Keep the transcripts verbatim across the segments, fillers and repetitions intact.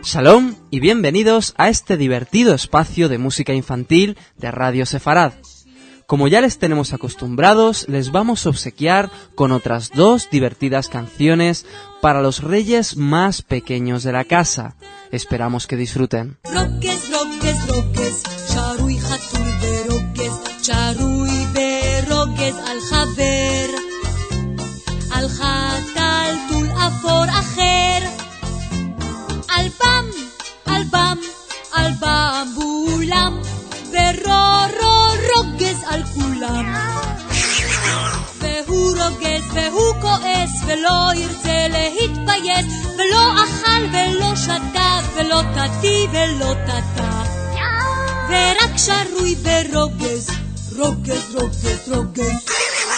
Shalom y bienvenidos a este divertido espacio de música infantil de Radio Sefarad. Como ya les tenemos acostumbrados, les vamos a obsequiar con otras dos divertidas canciones para los reyes más pequeños de la casa. Esperamos que disfruten. Roques, roques, roques, charui חתול ורוקס, charui ורוקס על חבר, על חתלתול אפור אחר, על בם, על בם, על במבולם, ורו רו רוגז על כולם. והוא רוגז והוא כועס ולא ירצה להתבייס, ולא אכל ולא שתה ולא תתי ולא תתה, ורק שרוי ברוגז, רוגז, רוגז, רוגז.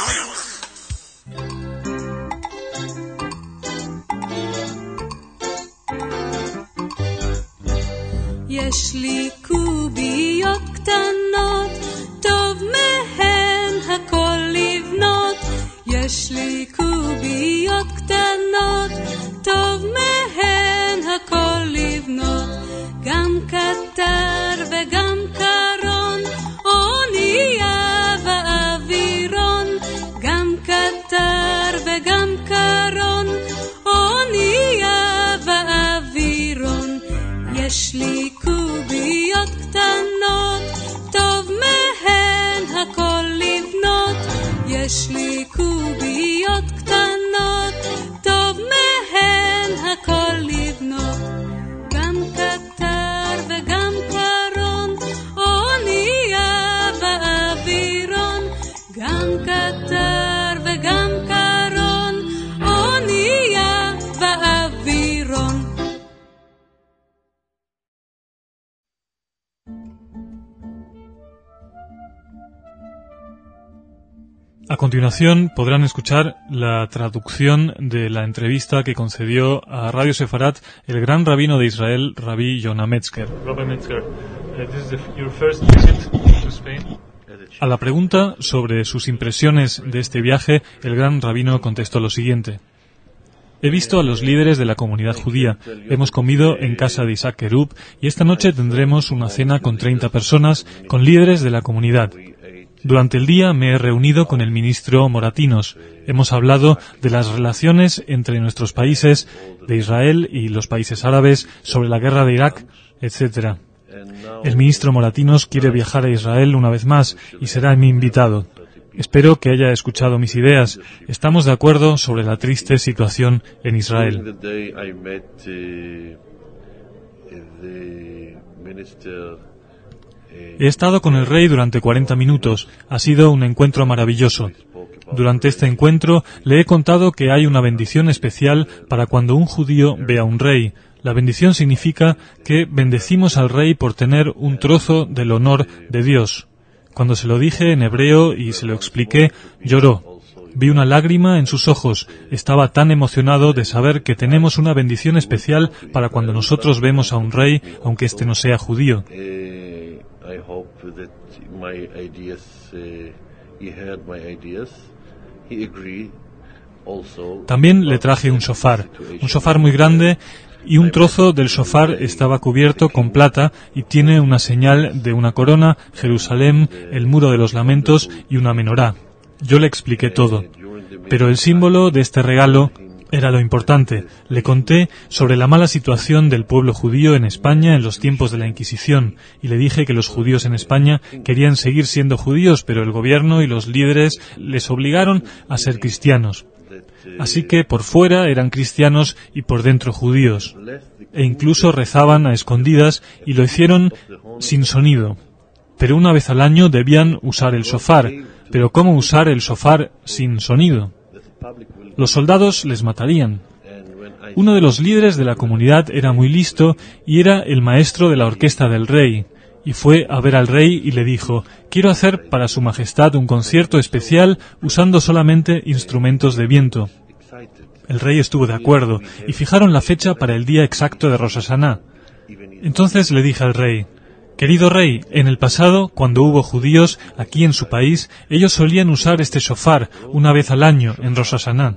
יש לי קוביות קטנות, טוב מהן הכל לבנות. יש לי קוביות קטנות, טוב מהן הכל לבנות. גם קטר וגם קרון, אונייה ואווירון. גם קטר וגם קרון, אונייה ואווירון. יש לי קוביות קטנות, טוב מהן הכל לבנות. יש לי קוביות קטנות, טוב מהן הכל לבנות. גם קטר וגם קרון, אונייה ואווירון. גם קטר וגם קרון, אונייה ואווירון. A continuación podrán escuchar la traducción de la entrevista que concedió a Radio Sefarad el gran rabino de Israel, Rabbi Yonah Metzger. Rabbi Metzger, uh, this is the, your first visit to Spain. A la pregunta sobre sus impresiones de este viaje, el gran rabino contestó lo siguiente. He visto a los líderes de la comunidad judía. Hemos comido en casa de Isaac Kerub y esta noche tendremos una cena con treinta personas, con líderes de la comunidad. Durante el día me he reunido con el ministro Moratinos. Hemos hablado de las relaciones entre nuestros países, de Israel y los países árabes, sobre la guerra de Irak, etcétera. El ministro Moratinos quiere viajar a Israel una vez más y será mi invitado. Espero que haya escuchado mis ideas. Estamos de acuerdo sobre la triste situación en Israel. He estado con el rey durante cuarenta minutos. Ha sido un encuentro maravilloso. Durante este encuentro le he contado que hay una bendición especial para cuando un judío ve a un rey. La bendición significa que bendecimos al rey por tener un trozo del honor de Dios. Cuando se lo dije en hebreo y se lo expliqué, lloró. Vi una lágrima en sus ojos. Estaba tan emocionado de saber que tenemos una bendición especial para cuando nosotros vemos a un rey, aunque éste no sea judío. I hope that my ideas, uh, he heard my ideas. He agreed also. También le traje un shofar, un shofar muy grande, y un trozo del shofar estaba cubierto con plata y tiene una señal de una corona, Jerusalén, el muro de los lamentos y una menorá. Yo le expliqué todo, pero el símbolo de este regalo era lo importante. Le conté sobre la mala situación del pueblo judío en España en los tiempos de la Inquisición y le dije que los judíos en España querían seguir siendo judíos, pero el gobierno y los líderes les obligaron a ser cristianos. Así que por fuera eran cristianos y por dentro judíos. E incluso rezaban a escondidas y lo hicieron sin sonido. Pero una vez al año debían usar el shofar. Pero ¿cómo usar el shofar sin sonido? Los soldados les matarían. Uno de los líderes de la comunidad era muy listo y era el maestro de la orquesta del rey. Y fue a ver al rey y le dijo, quiero hacer para su majestad un concierto especial usando solamente instrumentos de viento. El rey estuvo de acuerdo y fijaron la fecha para el día exacto de Rosh Hashanah. Entonces le dije al rey, querido rey, en el pasado, cuando hubo judíos aquí en su país, ellos solían usar este shofar una vez al año en Rosh Hashanah.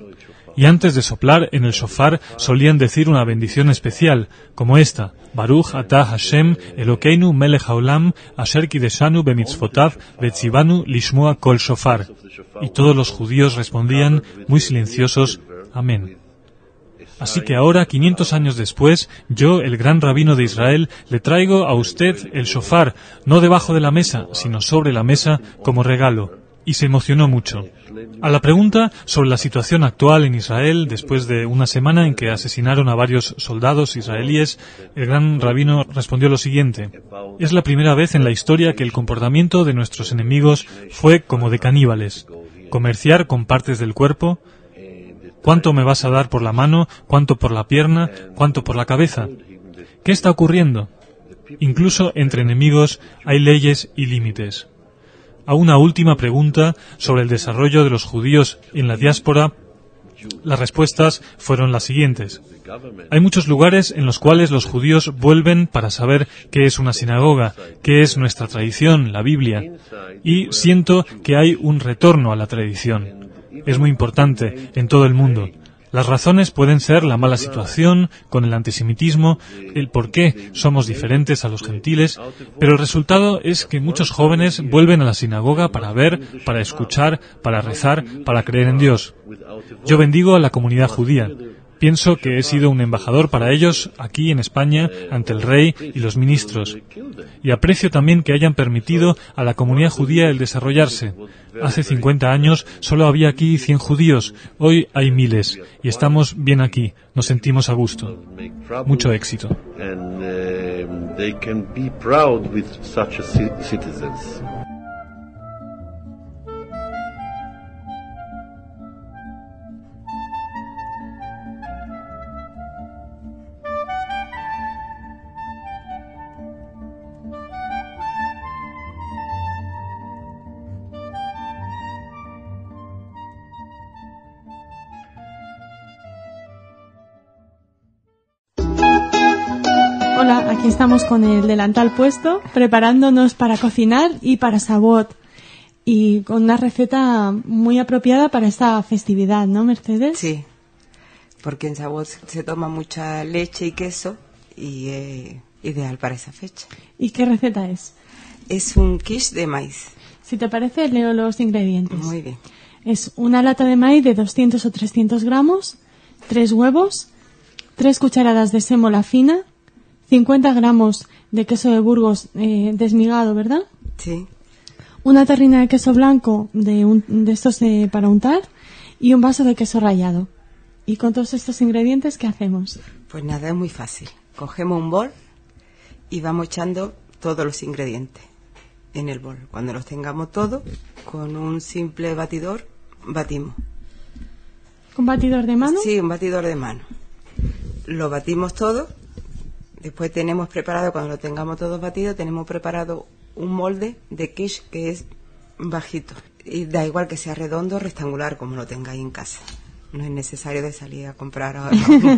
y antes de soplar en el shofar solían decir una bendición especial, como esta: Baruch atah Hashem Elokeinu melech haolam asher kideshanu bemitzvotav vetzivanu lishmoa kol shofar. Y todos los judíos respondían, muy silenciosos, Amén. Así que ahora, quinientos años después, yo, el gran rabino de Israel, le traigo a usted el shofar, no debajo de la mesa, sino sobre la mesa, como regalo. Y se emocionó mucho. A la pregunta sobre la situación actual en Israel, después de una semana en que asesinaron a varios soldados israelíes, el gran rabino respondió lo siguiente: es la primera vez en la historia que el comportamiento de nuestros enemigos fue como de caníbales. Comerciar con partes del cuerpo. ¿Cuánto me vas a dar por la mano? ¿Cuánto por la pierna? ¿Cuánto por la cabeza? ¿Qué está ocurriendo? Incluso entre enemigos hay leyes y límites. A una última pregunta sobre el desarrollo de los judíos en la diáspora, las respuestas fueron las siguientes. Hay muchos lugares en los cuales los judíos vuelven para saber qué es una sinagoga, qué es nuestra tradición, la Biblia, y siento que hay un retorno a la tradición. Es muy importante en todo el mundo. Las razones pueden ser la mala situación con el antisemitismo, el por qué somos diferentes a los gentiles, pero el resultado es que muchos jóvenes vuelven a la sinagoga para ver, para escuchar, para rezar, para creer en Dios. Yo bendigo a la comunidad judía. Pienso que he sido un embajador para ellos aquí en España ante el rey y los ministros. Y aprecio también que hayan permitido a la comunidad judía el desarrollarse. Hace cincuenta años solo había aquí cien judíos, hoy hay miles, y estamos bien aquí, nos sentimos a gusto. Mucho éxito. Hola, aquí estamos con el delantal puesto, preparándonos para cocinar y para Shavuot, y con una receta muy apropiada para esta festividad, ¿no, Mercedes? Sí, porque en Shavuot se toma mucha leche y queso y es ideal para esa fecha. ¿Y qué receta es? Es un quiche de maíz. Si te parece, leo los ingredientes. Muy bien. Es una lata de maíz de doscientos o trescientos gramos, tres huevos, tres cucharadas de sémola fina, cincuenta gramos de queso de Burgos eh, desmigado, ¿verdad? Sí. Una terrina de queso blanco de, un, de estos eh, para untar y un vaso de queso rallado. ¿Y con todos estos ingredientes qué hacemos? Pues nada, es muy fácil. Cogemos un bol y vamos echando todos los ingredientes en el bol. Cuando los tengamos todos, con un simple batidor, batimos. ¿Con batidor de mano? Sí, un batidor de mano. Lo batimos todo. Después tenemos preparado, cuando lo tengamos todo batido, tenemos preparado un molde de quiche que es bajito. Y da igual que sea redondo o rectangular, como lo tengáis en casa. No es necesario de salir a comprar ahora.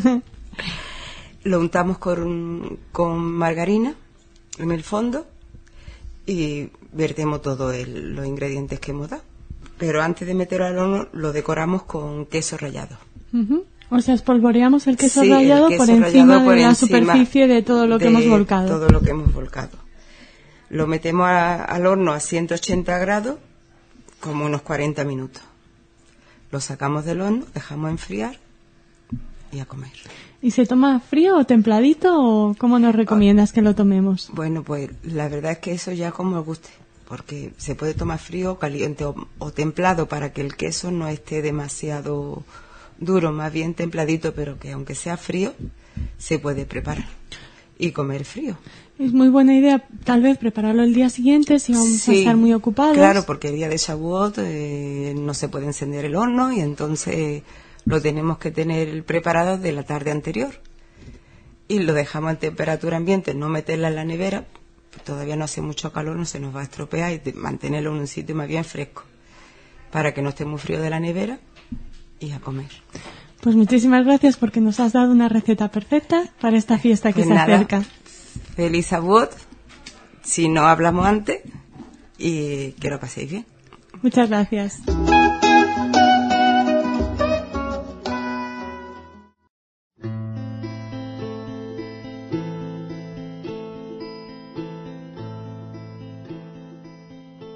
Lo untamos con, con margarina en el fondo y vertemos todos los ingredientes que hemos dado. Pero antes de meterlo al horno, lo decoramos con queso rallado. Uh-huh. O sea, espolvoreamos el queso sí, rallado el queso por encima rallado por de la encima superficie de todo lo que hemos volcado. Todo lo que hemos volcado. Lo metemos a, al horno a ciento ochenta grados, como unos cuarenta minutos. Lo sacamos del horno, dejamos enfriar y a comer. ¿Y se toma frío o templadito o cómo nos recomiendas ah, que lo tomemos? Bueno, pues la verdad es que eso ya como os guste, porque se puede tomar frío, caliente o, o templado para que el queso no esté demasiado duro, más bien templadito, pero que aunque sea frío, se puede preparar y comer frío. Es muy buena idea, tal vez, prepararlo el día siguiente si vamos sí, a estar muy ocupados. Claro, porque el día de Shavuot eh, no se puede encender el horno y entonces lo tenemos que tener preparado de la tarde anterior. Y lo dejamos en temperatura ambiente, no meterla en la nevera, todavía no hace mucho calor, no se nos va a estropear, y mantenerlo en un sitio más bien fresco, para que no esté muy frío de la nevera y a comer. Pues muchísimas gracias porque nos has dado una receta perfecta para esta fiesta que pues se nada, acerca. Feliz Shavuot, si no hablamos antes, y que lo paséis bien. Muchas gracias.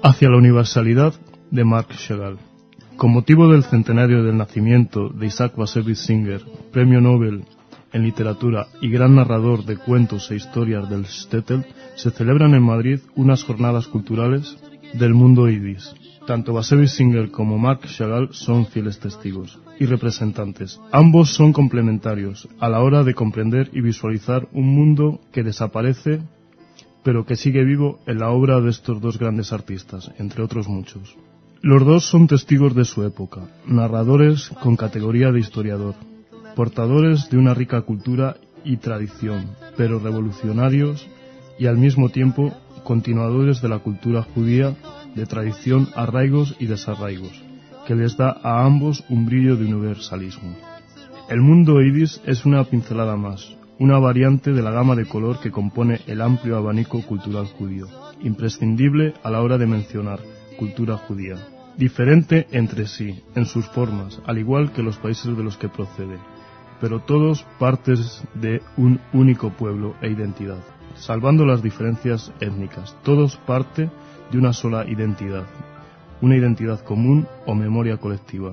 Hacia la universalidad de Marc Chagall. Con motivo del centenario del nacimiento de Isaac Bashevis Singer, premio Nobel en literatura y gran narrador de cuentos e historias del shtetl, se celebran en Madrid unas jornadas culturales del mundo yidis. Tanto Bashevis Singer como Marc Chagall son fieles testigos y representantes. Ambos son complementarios a la hora de comprender y visualizar un mundo que desaparece, pero que sigue vivo en la obra de estos dos grandes artistas, entre otros muchos. Los dos son testigos de su época, narradores con categoría de historiador, portadores de una rica cultura y tradición, pero revolucionarios y al mismo tiempo continuadores de la cultura judía de tradición, arraigos y desarraigos, que les da a ambos un brillo de universalismo. El mundo yidis es una pincelada más, una variante de la gama de color que compone el amplio abanico cultural judío, imprescindible a la hora de mencionar cultura judía, diferente entre sí en sus formas, al igual que los países de los que procede, pero todos partes de un único pueblo e identidad, salvando las diferencias étnicas, todos parte de una sola identidad, una identidad común o memoria colectiva.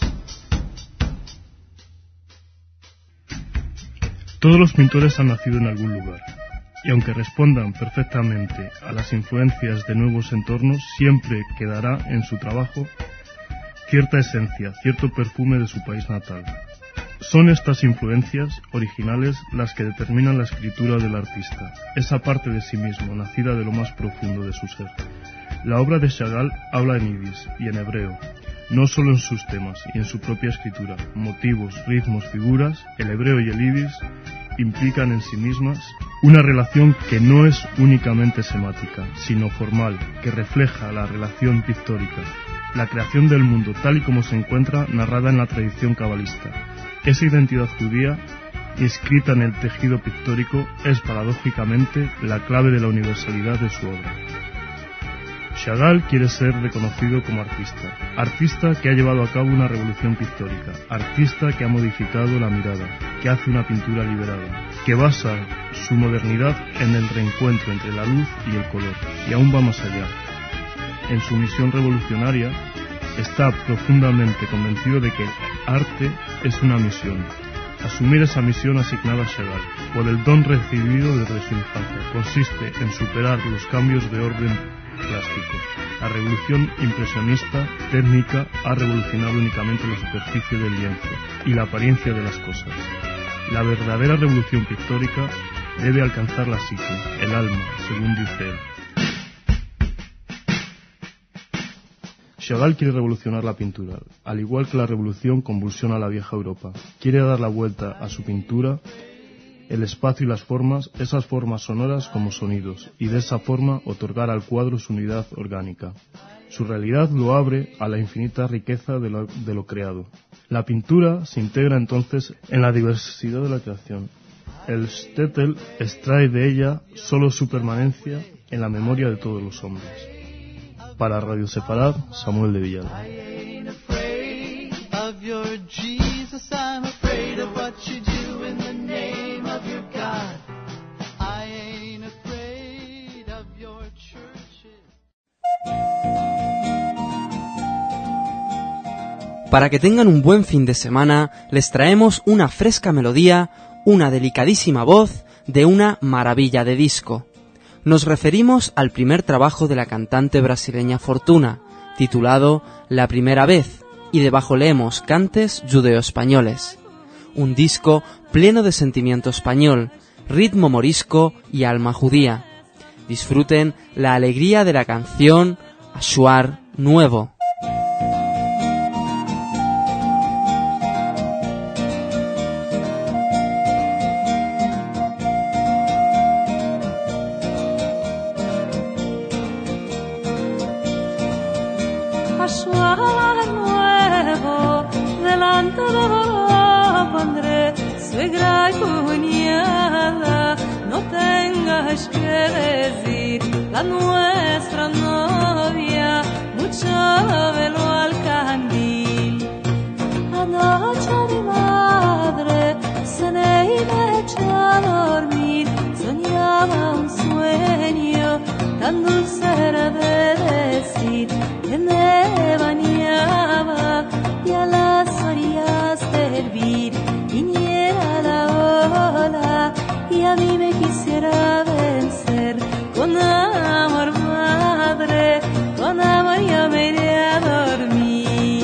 Todos los pintores han nacido en algún lugar, y aunque respondan perfectamente a las influencias de nuevos entornos, siempre quedará en su trabajo cierta esencia, cierto perfume de su país natal. Son estas influencias originales las que determinan la escritura del artista, esa parte de sí mismo, nacida de lo más profundo de su ser. La obra de Chagall habla en yidis y en hebreo, no solo en sus temas y en su propia escritura, motivos, ritmos, figuras, el hebreo y el yidis implican en sí mismas una relación que no es únicamente semática, sino formal, que refleja la relación pictórica, la creación del mundo tal y como se encuentra narrada en la tradición cabalista. Esa identidad judía, inscrita en el tejido pictórico, es paradójicamente la clave de la universalidad de su obra. Chagall quiere ser reconocido como artista, artista que ha llevado a cabo una revolución pictórica, artista que ha modificado la mirada, que hace una pintura liberada, que basa su modernidad en el reencuentro entre la luz y el color, y aún va más allá. En su misión revolucionaria, está profundamente convencido de que el arte es una misión. Asumir esa misión asignada a Chagall, por el don recibido desde su infancia, consiste en superar los cambios de orden plástico. La revolución impresionista técnica ha revolucionado únicamente la superficie del lienzo y la apariencia de las cosas. La verdadera revolución pictórica debe alcanzar la psique, el alma, según dice él. Chagall quiere revolucionar la pintura, al igual que la revolución convulsiona la vieja Europa. Quiere dar la vuelta a su pintura, el espacio y las formas, esas formas sonoras como sonidos, y de esa forma otorgar al cuadro su unidad orgánica. Su realidad lo abre a la infinita riqueza de lo, de lo creado. La pintura se integra entonces en la diversidad de la creación. El shtetl extrae de ella solo su permanencia en la memoria de todos los hombres. Para Radio Sefarad, Samuel de Villal. Para que tengan un buen fin de semana, les traemos una fresca melodía, una delicadísima voz de una maravilla de disco. Nos referimos al primer trabajo de la cantante brasileña Fortuna, titulado La Primera Vez, y debajo leemos Cantes judeo-españoles. Un disco pleno de sentimiento español, ritmo morisco y alma judía. Disfruten la alegría de la canción Ashuar Nuevo. La nuestra novia, mucho velo al candil. Anoche mi madre se me echó a dormir, soñaba un sueño tan dulce era de decir. Madrid, que me bañaba y a las orillas del Vir viniera la ola y a mí me quisiera vencer con amor, madre, con amor yo me iré a dormir.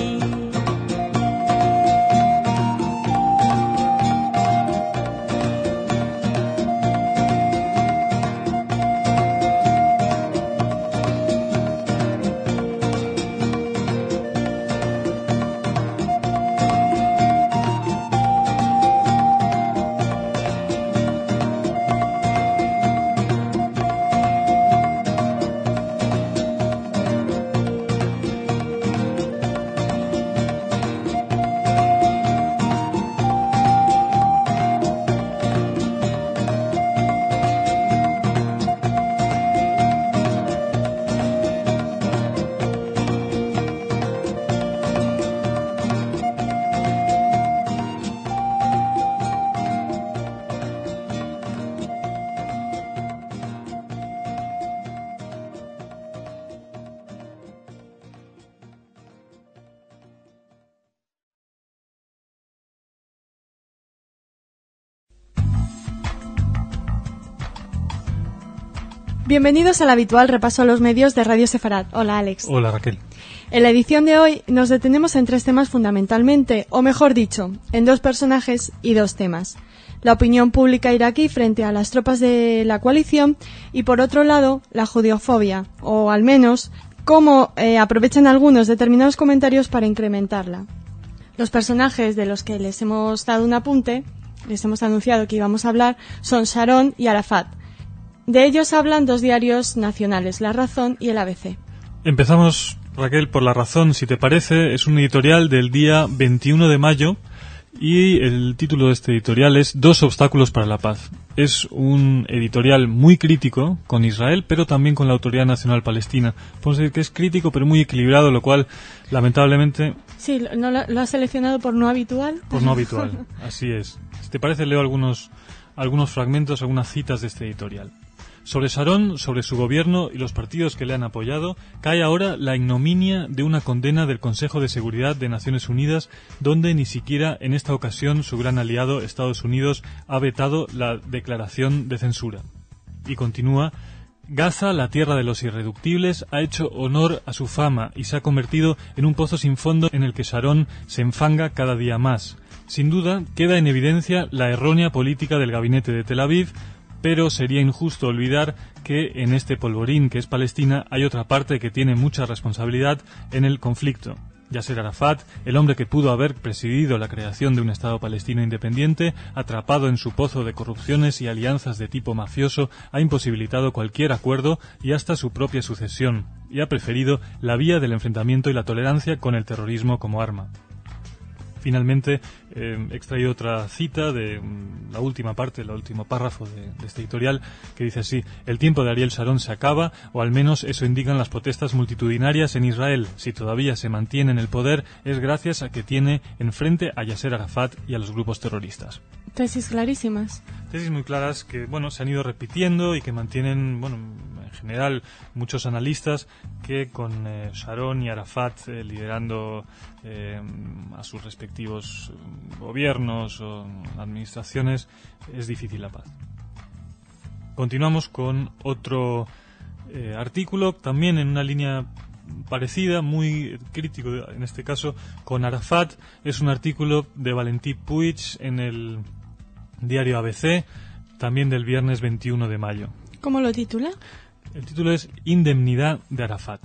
Bienvenidos al habitual repaso a los medios de Radio Sefarad. Hola, Alex. Hola, Raquel. En la edición de hoy nos detenemos en tres temas fundamentalmente, o mejor dicho, en dos personajes y dos temas. La opinión pública iraquí frente a las tropas de la coalición y, por otro lado, la judeofobia, o al menos, cómo eh, aprovechan algunos determinados comentarios para incrementarla. Los personajes de los que les hemos dado un apunte, les hemos anunciado que íbamos a hablar, son Sharon y Arafat. De ellos hablan dos diarios nacionales, La Razón y el A B C. Empezamos, Raquel, por La Razón, si te parece. Es un editorial del día veintiuno de mayo y el título de este editorial es Dos obstáculos para la paz. Es un editorial muy crítico con Israel, pero también con la Autoridad Nacional Palestina. Podemos decir que es crítico, pero muy equilibrado, lo cual, lamentablemente... Sí, no, lo, lo has seleccionado por no habitual. Por no habitual, así es. Si te parece, leo algunos, algunos fragmentos, algunas citas de este editorial. Sobre Sharon, sobre su gobierno y los partidos que le han apoyado, cae ahora la ignominia de una condena del Consejo de Seguridad de Naciones Unidas, donde ni siquiera en esta ocasión su gran aliado, Estados Unidos, ha vetado la declaración de censura. Y continúa, Gaza, la tierra de los irreductibles, ha hecho honor a su fama y se ha convertido en un pozo sin fondo en el que Sharon se enfanga cada día más. Sin duda, queda en evidencia la errónea política del gabinete de Tel Aviv, pero sería injusto olvidar que en este polvorín que es Palestina hay otra parte que tiene mucha responsabilidad en el conflicto. Yasser Arafat, el hombre que pudo haber presidido la creación de un Estado palestino independiente, atrapado en su pozo de corrupciones y alianzas de tipo mafioso, ha imposibilitado cualquier acuerdo y hasta su propia sucesión, y ha preferido la vía del enfrentamiento y la tolerancia con el terrorismo como arma. Finalmente, eh, he extraído otra cita de um, la última parte, el último párrafo de, de este editorial, que dice así: el tiempo de Ariel Sharon se acaba, o al menos eso indican las protestas multitudinarias en Israel. Si todavía se mantiene en el poder, es gracias a que tiene enfrente a Yasser Arafat y a los grupos terroristas. Tesis clarísimas. Tesis muy claras que, bueno, se han ido repitiendo y que mantienen, bueno, en general, muchos analistas que con eh, Sharon y Arafat eh, liderando eh, a sus respectivos gobiernos o administraciones, es difícil la paz. Continuamos con otro eh, artículo, también en una línea parecida, muy crítico en este caso, con Arafat. Es un artículo de Valentí Puig en el diario A B C, también del viernes veintiuno de mayo. ¿Cómo lo titula? El título es Indemnidad de Arafat.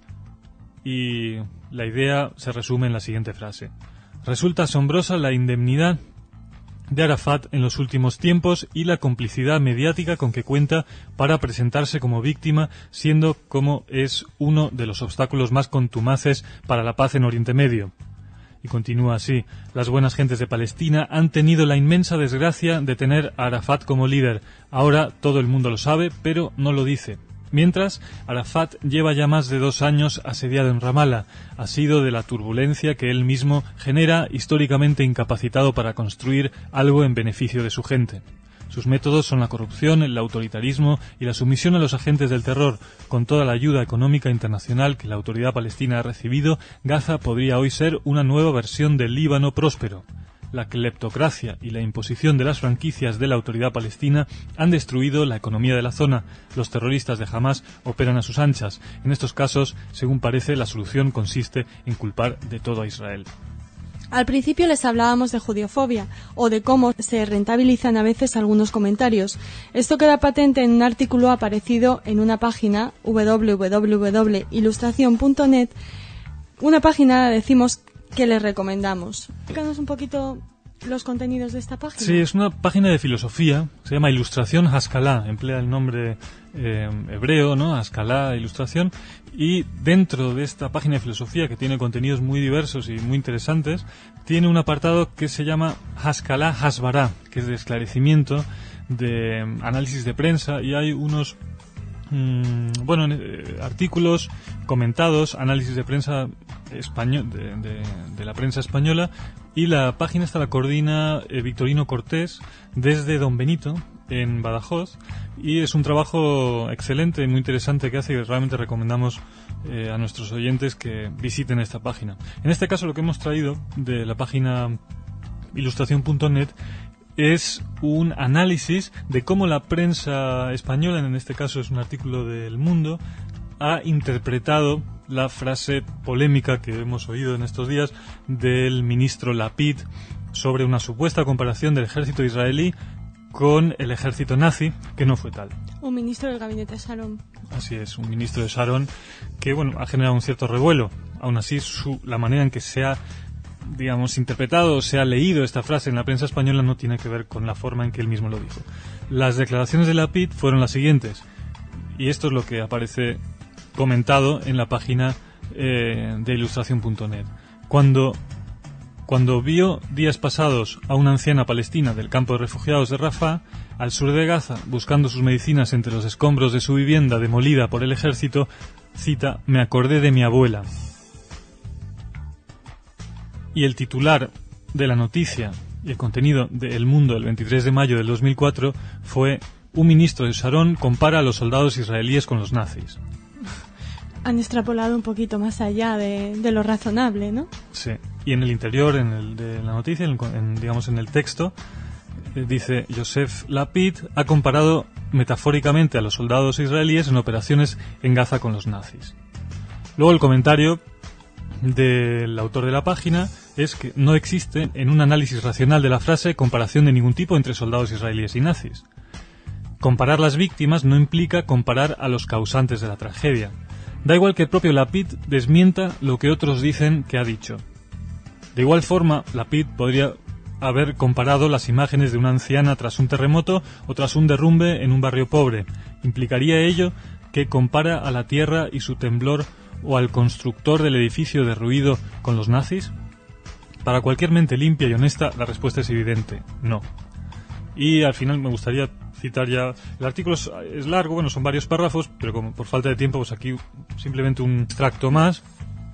Y la idea se resume en la siguiente frase: resulta asombrosa la indemnidad de Arafat en los últimos tiempos y la complicidad mediática con que cuenta para presentarse como víctima, siendo como es uno de los obstáculos más contumaces para la paz en Oriente Medio. Y continúa así: las buenas gentes de Palestina han tenido la inmensa desgracia de tener a Arafat como líder. Ahora todo el mundo lo sabe, pero no lo dice. Mientras, Arafat lleva ya más de dos años asediado en Ramallah. Ha sido de la turbulencia que él mismo genera, históricamente incapacitado para construir algo en beneficio de su gente. Sus métodos son la corrupción, el autoritarismo y la sumisión a los agentes del terror. Con toda la ayuda económica internacional que la autoridad palestina ha recibido, Gaza podría hoy ser una nueva versión del Líbano próspero. La cleptocracia y la imposición de las franquicias de la autoridad palestina han destruido la economía de la zona. Los terroristas de Hamás operan a sus anchas. En estos casos, según parece, la solución consiste en culpar de todo a Israel. Al principio les hablábamos de judiofobia o de cómo se rentabilizan a veces algunos comentarios. Esto queda patente en un artículo aparecido en una página doble u doble u doble u punto ilustración punto net, una página, decimos, que les recomendamos. Explícanos un poquito los contenidos de esta página. Sí, es una página de filosofía, se llama Ilustración Haskalah, emplea el nombre eh, hebreo, ¿no? Haskalah, Ilustración, y dentro de esta página de filosofía, que tiene contenidos muy diversos y muy interesantes, tiene un apartado que se llama Haskalah Hasbará, que es de esclarecimiento, de análisis de prensa, y hay unos bueno, eh, artículos comentados, análisis de prensa español, de, de, de la prensa española, y la página esta la coordina eh, Victorino Cortés desde Don Benito en Badajoz, y es un trabajo excelente y muy interesante que hace, y realmente recomendamos eh, a nuestros oyentes que visiten esta página. En este caso, lo que hemos traído de la página ilustración punto net es un análisis de cómo la prensa española, en este caso es un artículo del Mundo, ha interpretado la frase polémica que hemos oído en estos días del ministro Lapid sobre una supuesta comparación del ejército israelí con el ejército nazi, que no fue tal. Un ministro del gabinete Sharon. Así es, un ministro de Sharon que, bueno, ha generado un cierto revuelo. Aún así, su, la manera en que se ha, digamos, interpretado o se ha leído esta frase en la prensa española no tiene que ver con la forma en que él mismo lo dijo. Las declaraciones de Lapid fueron las siguientes, y esto es lo que aparece comentado en la página eh, de ilustración punto net. Cuando, cuando vio días pasados a una anciana palestina del campo de refugiados de Rafah, al sur de Gaza, buscando sus medicinas entre los escombros de su vivienda demolida por el ejército, cita, me acordé de mi abuela. Y el titular de la noticia y el contenido de El Mundo del veintitrés de mayo del dos mil cuatro fue: un ministro de Sharon compara a los soldados israelíes con los nazis. Han extrapolado un poquito más allá de, de lo razonable, ¿no? Sí. Y en el interior, en el de la noticia, en, en, digamos en el texto, eh, dice: Yosef Lapid ha comparado metafóricamente a los soldados israelíes en operaciones en Gaza con los nazis. Luego el comentario del autor de la página es que no existe en un análisis racional de la frase comparación de ningún tipo entre soldados israelíes y nazis. Comparar las víctimas no implica comparar a los causantes de la tragedia. Da igual que el propio Lapid desmienta lo que otros dicen que ha dicho. De igual forma, Lapid podría haber comparado las imágenes de una anciana tras un terremoto o tras un derrumbe en un barrio pobre. ¿Implicaría ello que compara a la tierra y su temblor o al constructor del edificio derruido con los nazis? Para cualquier mente limpia y honesta, la respuesta es evidente: no. Y al final me gustaría citar ya, el artículo es, es largo, bueno, son varios párrafos, pero como por falta de tiempo, pues aquí simplemente un extracto más,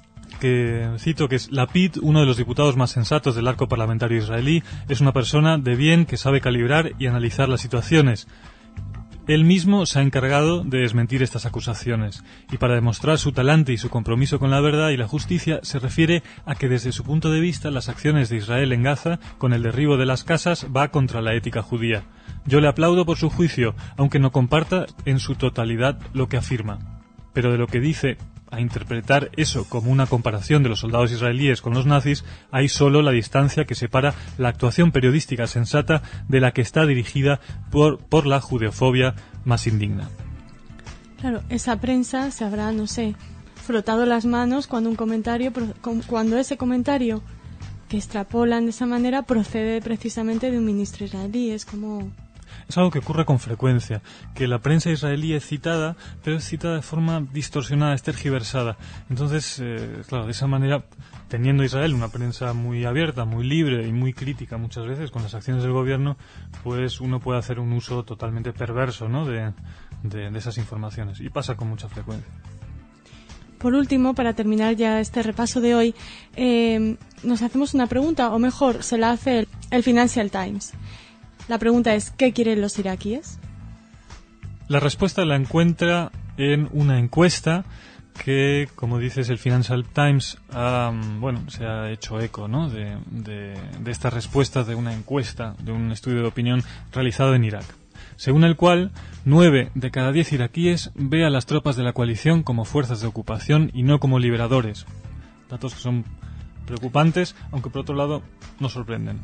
que cito, que es: Lapid, uno de los diputados más sensatos del arco parlamentario israelí, es una persona de bien que sabe calibrar y analizar las situaciones. Él mismo se ha encargado de desmentir estas acusaciones, y para demostrar su talante y su compromiso con la verdad y la justicia, se refiere a que desde su punto de vista las acciones de Israel en Gaza, con el derribo de las casas, va contra la ética judía. Yo le aplaudo por su juicio, aunque no comparta en su totalidad lo que afirma. Pero de lo que dice a interpretar eso como una comparación de los soldados israelíes con los nazis, hay solo la distancia que separa la actuación periodística sensata de la que está dirigida por, por la judeofobia más indigna. Claro, esa prensa se habrá, no sé, frotado las manos cuando un comentario, cuando ese comentario que extrapolan de esa manera procede precisamente de un ministro israelí. Es como... Es algo que ocurre con frecuencia, que la prensa israelí es citada, pero es citada de forma distorsionada, es tergiversada. Entonces, eh, claro, de esa manera, teniendo Israel una prensa muy abierta, muy libre y muy crítica muchas veces con las acciones del gobierno, pues uno puede hacer un uso totalmente perverso, ¿no?, de, de, de esas informaciones. Y pasa con mucha frecuencia. Por último, para terminar ya este repaso de hoy, eh, nos hacemos una pregunta, o mejor, se la hace el, el Financial Times. La pregunta es, ¿qué quieren los iraquíes? La respuesta la encuentra en una encuesta que, como dices, el Financial Times ha, bueno, se ha hecho eco, ¿no?, de, de, de estas respuestas de una encuesta, de un estudio de opinión realizado en Irak, según el cual nueve de cada diez iraquíes ve a las tropas de la coalición como fuerzas de ocupación y no como liberadores. Datos que son preocupantes, aunque por otro lado no sorprenden.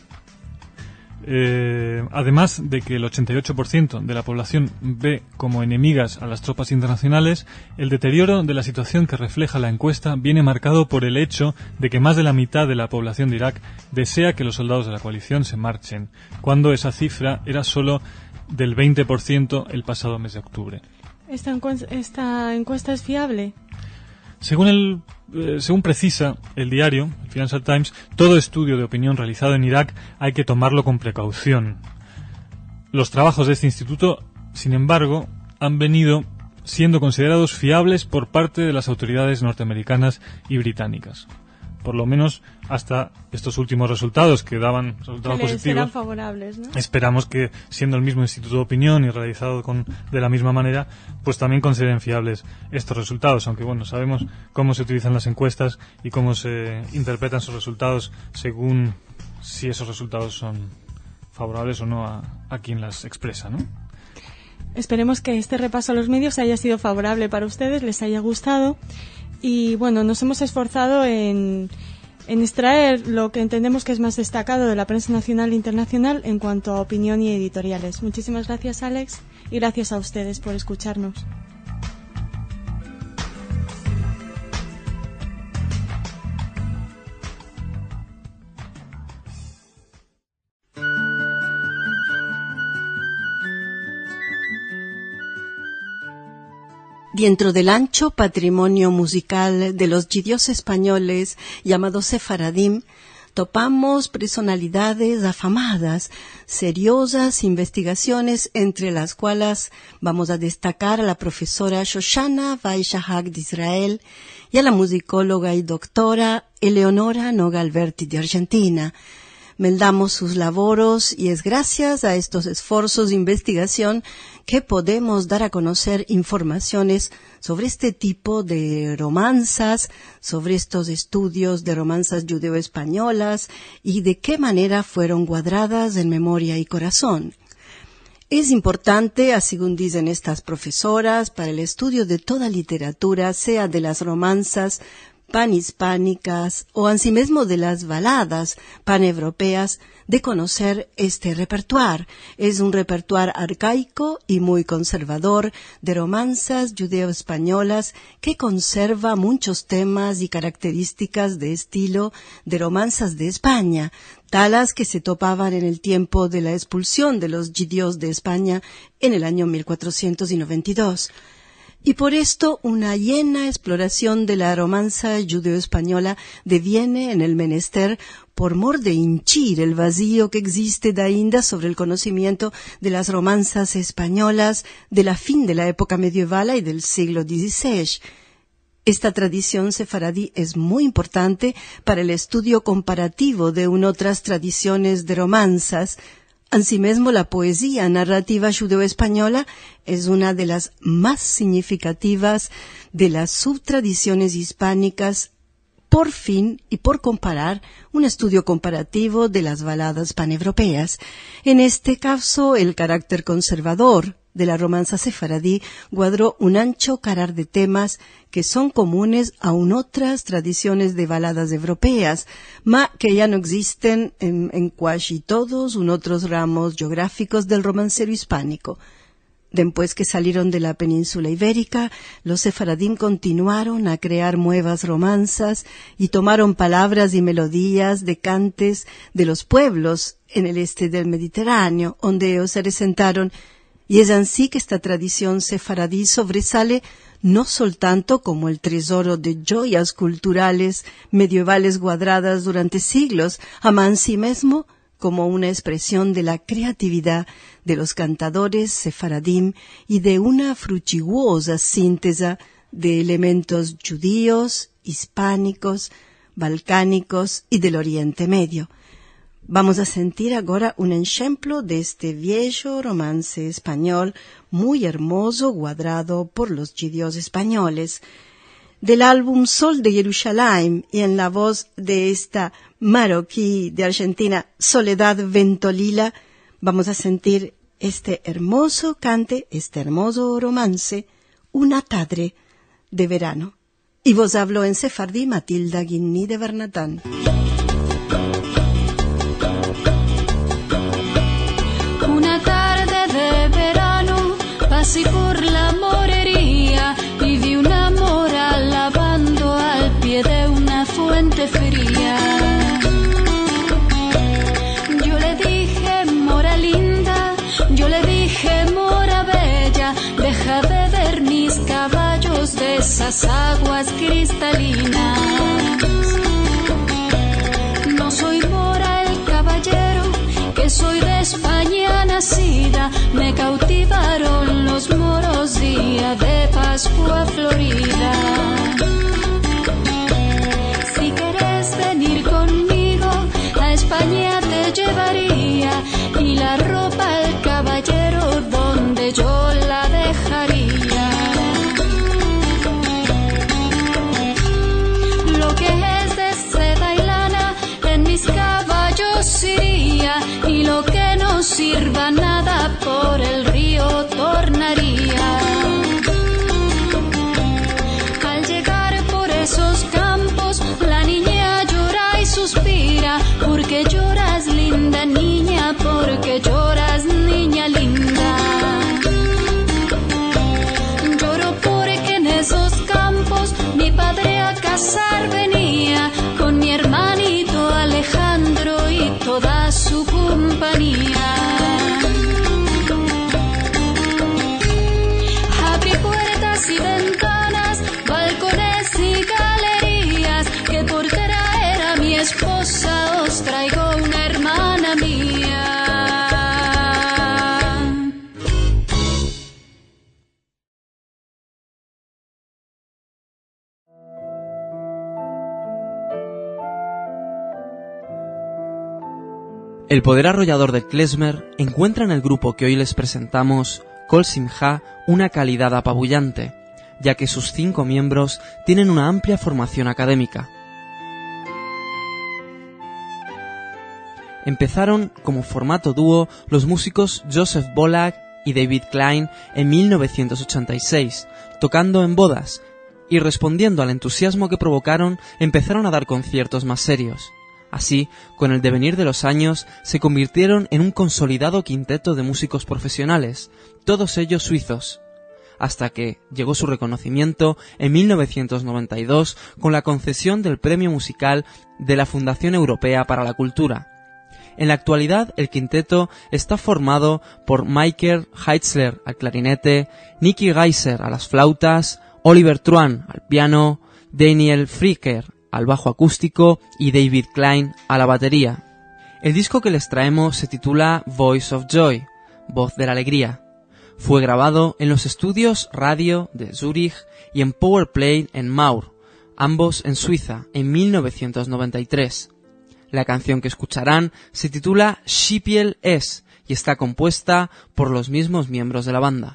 Eh, además de que el ochenta y ocho por ciento de la población ve como enemigas a las tropas internacionales, el deterioro de la situación que refleja la encuesta viene marcado por el hecho de que más de la mitad de la población de Irak desea que los soldados de la coalición se marchen, cuando esa cifra era solo del veinte por ciento el pasado mes de octubre. ¿Esta, encu- esta encuesta es fiable? Según el eh, según precisa el diario, el Financial Times, todo estudio de opinión realizado en Irak hay que tomarlo con precaución. Los trabajos de este instituto, sin embargo, han venido siendo considerados fiables por parte de las autoridades norteamericanas y británicas. Por lo menos hasta estos últimos resultados que daban resultados que positivos. Serán favorables, ¿no? Esperamos que, siendo el mismo instituto de opinión y realizado con, de la misma manera, pues también consideren fiables estos resultados, aunque bueno, sabemos cómo se utilizan las encuestas y cómo se interpretan sus resultados según si esos resultados son favorables o no a, a quien las expresa, ¿no? Esperemos que este repaso a los medios haya sido favorable para ustedes, les haya gustado. Y bueno, nos hemos esforzado en, en extraer lo que entendemos que es más destacado de la prensa nacional e internacional en cuanto a opinión y editoriales. Muchísimas gracias, Alex, y gracias a ustedes por escucharnos. Dentro del ancho patrimonio musical de los judíos españoles llamados sefaradim, topamos personalidades afamadas, seriosas investigaciones, entre las cuales vamos a destacar a la profesora Shoshana Weishahak de Israel y a la musicóloga y doctora Eleonora Nogalberti de Argentina. Meldamos sus laboros y es gracias a estos esfuerzos de investigación que podemos dar a conocer informaciones sobre este tipo de romanzas, sobre estos estudios de romanzas judeo-españolas y de qué manera fueron guardadas en memoria y corazón. Es importante, así como dicen estas profesoras, para el estudio de toda literatura, sea de las romanzas panhispánicas o asimismo de las baladas paneuropeas, de conocer este repertorio. Es un repertorio arcaico y muy conservador de romanzas judeo-españolas que conserva muchos temas y características de estilo de romanzas de España, talas que se topaban en el tiempo de la expulsión de los judíos de España en el año mil cuatrocientos noventa y dos. Y por esto una llena exploración de la romanza judeo-española deviene en el menester por mor de hinchir el vacío que existe de ainda sobre el conocimiento de las romanzas españolas de la fin de la época medieval y del siglo dieciséis. Esta tradición sefaradí es muy importante para el estudio comparativo de un otras tradiciones de romanzas. Asimismo, la poesía narrativa judeo-española es una de las más significativas de las subtradiciones hispánicas. Por fin, y por comparar, un estudio comparativo de las baladas paneuropeas. En este caso, el carácter conservador de la romanza sefaradí guardó un ancho carar de temas que son comunes a un otras tradiciones de baladas europeas, ma que ya no existen en, en casi todos un otros ramos geográficos del romancero hispánico. Después que salieron de la península ibérica, los sefaradim continuaron a crear nuevas romanzas y tomaron palabras y melodías de cantes de los pueblos en el este del Mediterráneo, donde ellos se resentaron. Y es así que esta tradición sefaradí sobresale no soltanto como el tesoro de joyas culturales medievales guardadas durante siglos, ama en sí mismo como una expresión de la creatividad de los cantadores sefaradim y de una fructuosa síntesis de elementos judíos, hispánicos, balcánicos y del Oriente Medio. Vamos a sentir agora un ejemplo de este viejo romance español muy hermoso, guardado por los gidios españoles. Del álbum Sol de Jerusalén, y en la voz de esta marroquí de Argentina, Soledad Ventolila, vamos a sentir este hermoso cante, este hermoso romance, Una tarde de verano. Y vos hablo en sefardí Matilda Guinní de Bernatán. Una tarde de verano pasé por la morería y vi una mora lavando al pie de una fuente fría. Yo le dije, mora linda, yo le dije, mora bella, deja de ver mis caballos de esas aguas cristalinas. No soy mora el caballero, que soy de España nacida, me cautivaron los moros día de Pascua Florida. Si quieres venir conmigo, a España te llevaría, y la ropa al caballero donde yo la dejaría. Lo que es de seda y lana en mis caballos iría, y lo que no sirva nada por el río tornaría. Al llegar por esos campos, la niña llora y suspira, porque lloras linda niña, porque lloras niña linda. Lloro porque en esos campos mi padre a casar venía, con mi hermanito Alejandro y toda su compañía. Abrí puertas y ventanas, balcones y galerías, que por traer a mi esposa os traigo una hermana mía. El poder arrollador de klezmer encuentra en el grupo que hoy les presentamos, Kol Simcha, una calidad apabullante, ya que sus cinco miembros tienen una amplia formación académica. Empezaron como formato dúo los músicos Joseph Bolak y David Klein en mil novecientos ochenta y seis, tocando en bodas, y respondiendo al entusiasmo que provocaron, empezaron a dar conciertos más serios. Así, con el devenir de los años, se convirtieron en un consolidado quinteto de músicos profesionales, todos ellos suizos, hasta que llegó su reconocimiento en mil novecientos noventa y dos con la concesión del Premio Musical de la Fundación Europea para la Cultura. En la actualidad, el quinteto está formado por Michael Heitzler al clarinete, Nicky Geiser a las flautas, Oliver Truan al piano, Daniel Fricker al bajo acústico y David Klein a la batería. El disco que les traemos se titula Voice of Joy, Voz de la Alegría. Fue grabado en los estudios Radio de Zúrich y en Powerplay en Maur, ambos en Suiza, en mil novecientos noventa y tres. La canción que escucharán se titula Shipiel Es y está compuesta por los mismos miembros de la banda.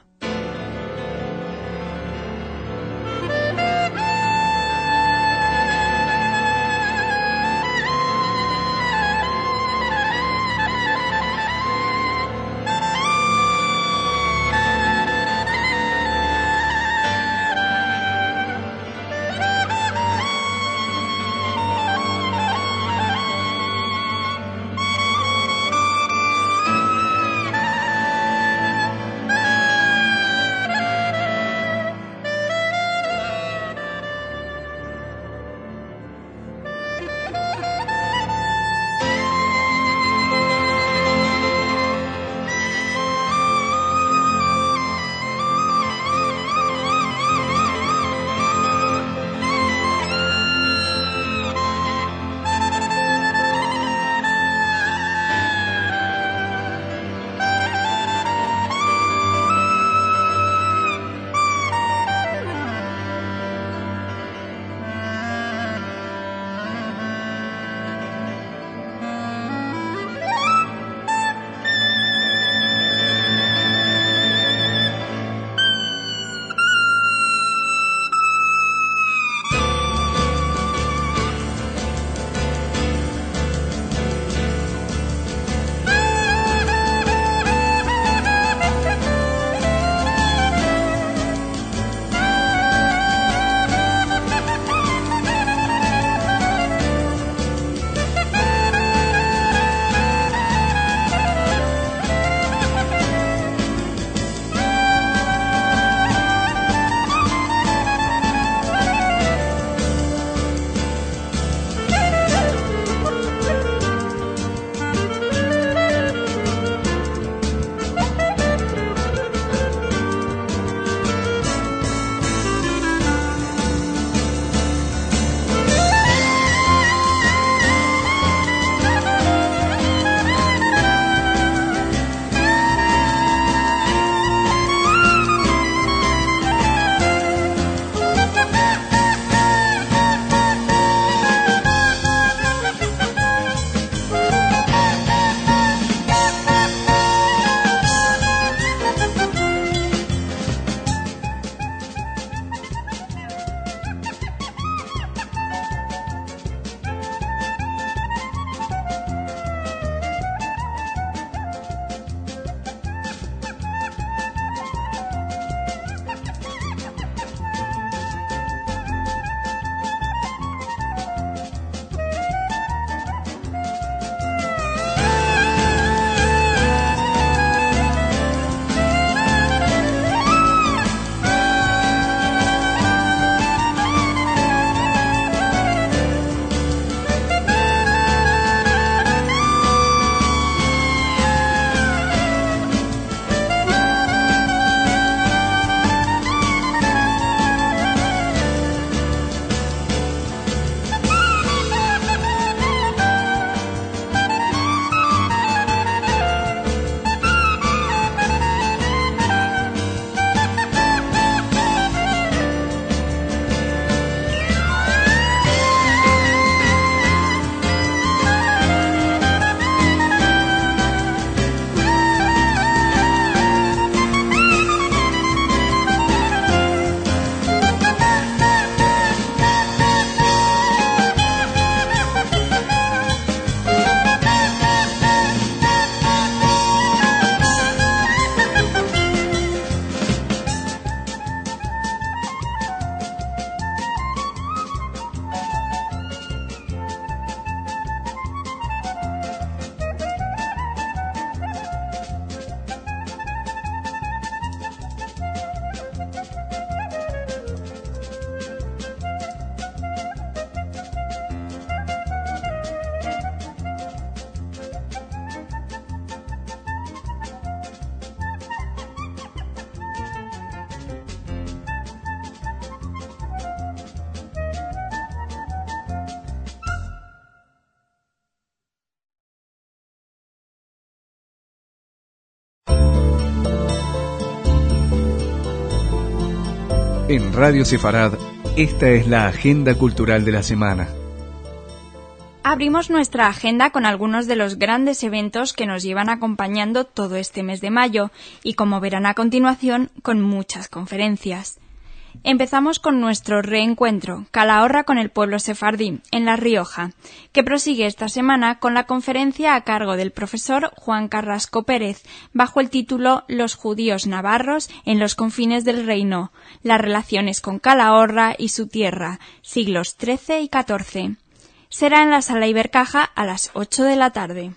En Radio Sefarad, esta es la agenda cultural de la semana. Abrimos nuestra agenda con algunos de los grandes eventos que nos llevan acompañando todo este mes de mayo y, como verán a continuación, con muchas conferencias. Empezamos con nuestro reencuentro, Calahorra con el pueblo sefardí, en La Rioja, que prosigue esta semana con la conferencia a cargo del profesor Juan Carrasco Pérez, bajo el título Los judíos navarros en los confines del reino, las relaciones con Calahorra y su tierra, siglos trece y catorce. Será en la Sala Ibercaja a las ocho de la tarde.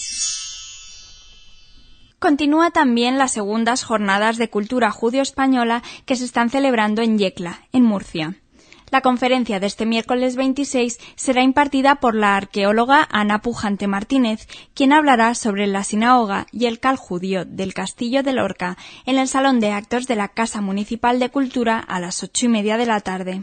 Continúa también las segundas jornadas de cultura judío-española que se están celebrando en Yecla, en Murcia. La conferencia de este miércoles veintiséis será impartida por la arqueóloga Ana Pujante Martínez, quien hablará sobre la sinagoga y el cal judío del Castillo de Lorca en el Salón de Actos de la Casa Municipal de Cultura a las ocho y media de la tarde.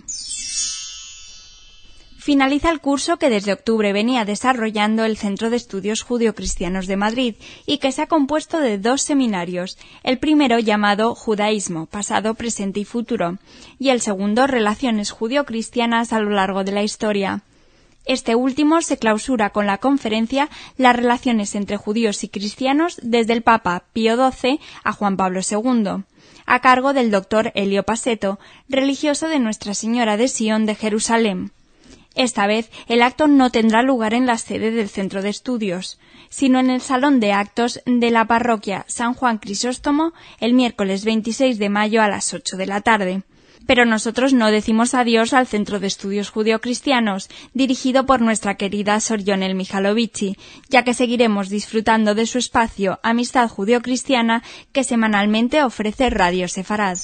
Finaliza el curso que desde octubre venía desarrollando el Centro de Estudios Judio-Cristianos de Madrid y que se ha compuesto de dos seminarios, el primero llamado Judaísmo, pasado, presente y futuro, y el segundo Relaciones Judio-Cristianas a lo largo de la historia. Este último se clausura con la conferencia Las relaciones entre judíos y cristianos desde el Papa Pío doce a Juan Pablo segundo, a cargo del doctor Elio Paseto, religioso de Nuestra Señora de Sion de Jerusalén. Esta vez el acto no tendrá lugar en la sede del Centro de Estudios, sino en el Salón de Actos de la Parroquia San Juan Crisóstomo el miércoles veintiséis de mayo a las ocho de la tarde. Pero nosotros no decimos adiós al Centro de Estudios Judio-Cristianos, dirigido por nuestra querida Sor Yonel Michalovici, ya que seguiremos disfrutando de su espacio Amistad Judío-Cristiana que semanalmente ofrece Radio Sefarad.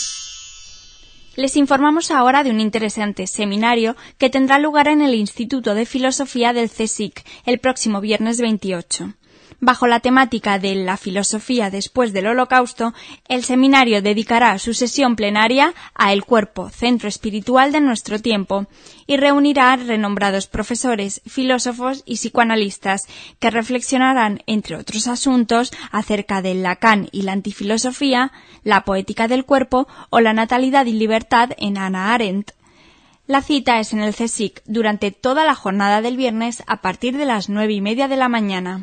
Les informamos ahora de un interesante seminario que tendrá lugar en el Instituto de Filosofía del CSIC el próximo viernes veintiocho. Bajo la temática de la filosofía después del Holocausto, el seminario dedicará su sesión plenaria a El cuerpo, centro espiritual de nuestro tiempo, y reunirá a renombrados profesores, filósofos y psicoanalistas que reflexionarán, entre otros asuntos, acerca del Lacan y la antifilosofía, la poética del cuerpo o la natalidad y libertad en Hannah Arendt. La cita es en el CSIC durante toda la jornada del viernes a partir de las nueve y media de la mañana.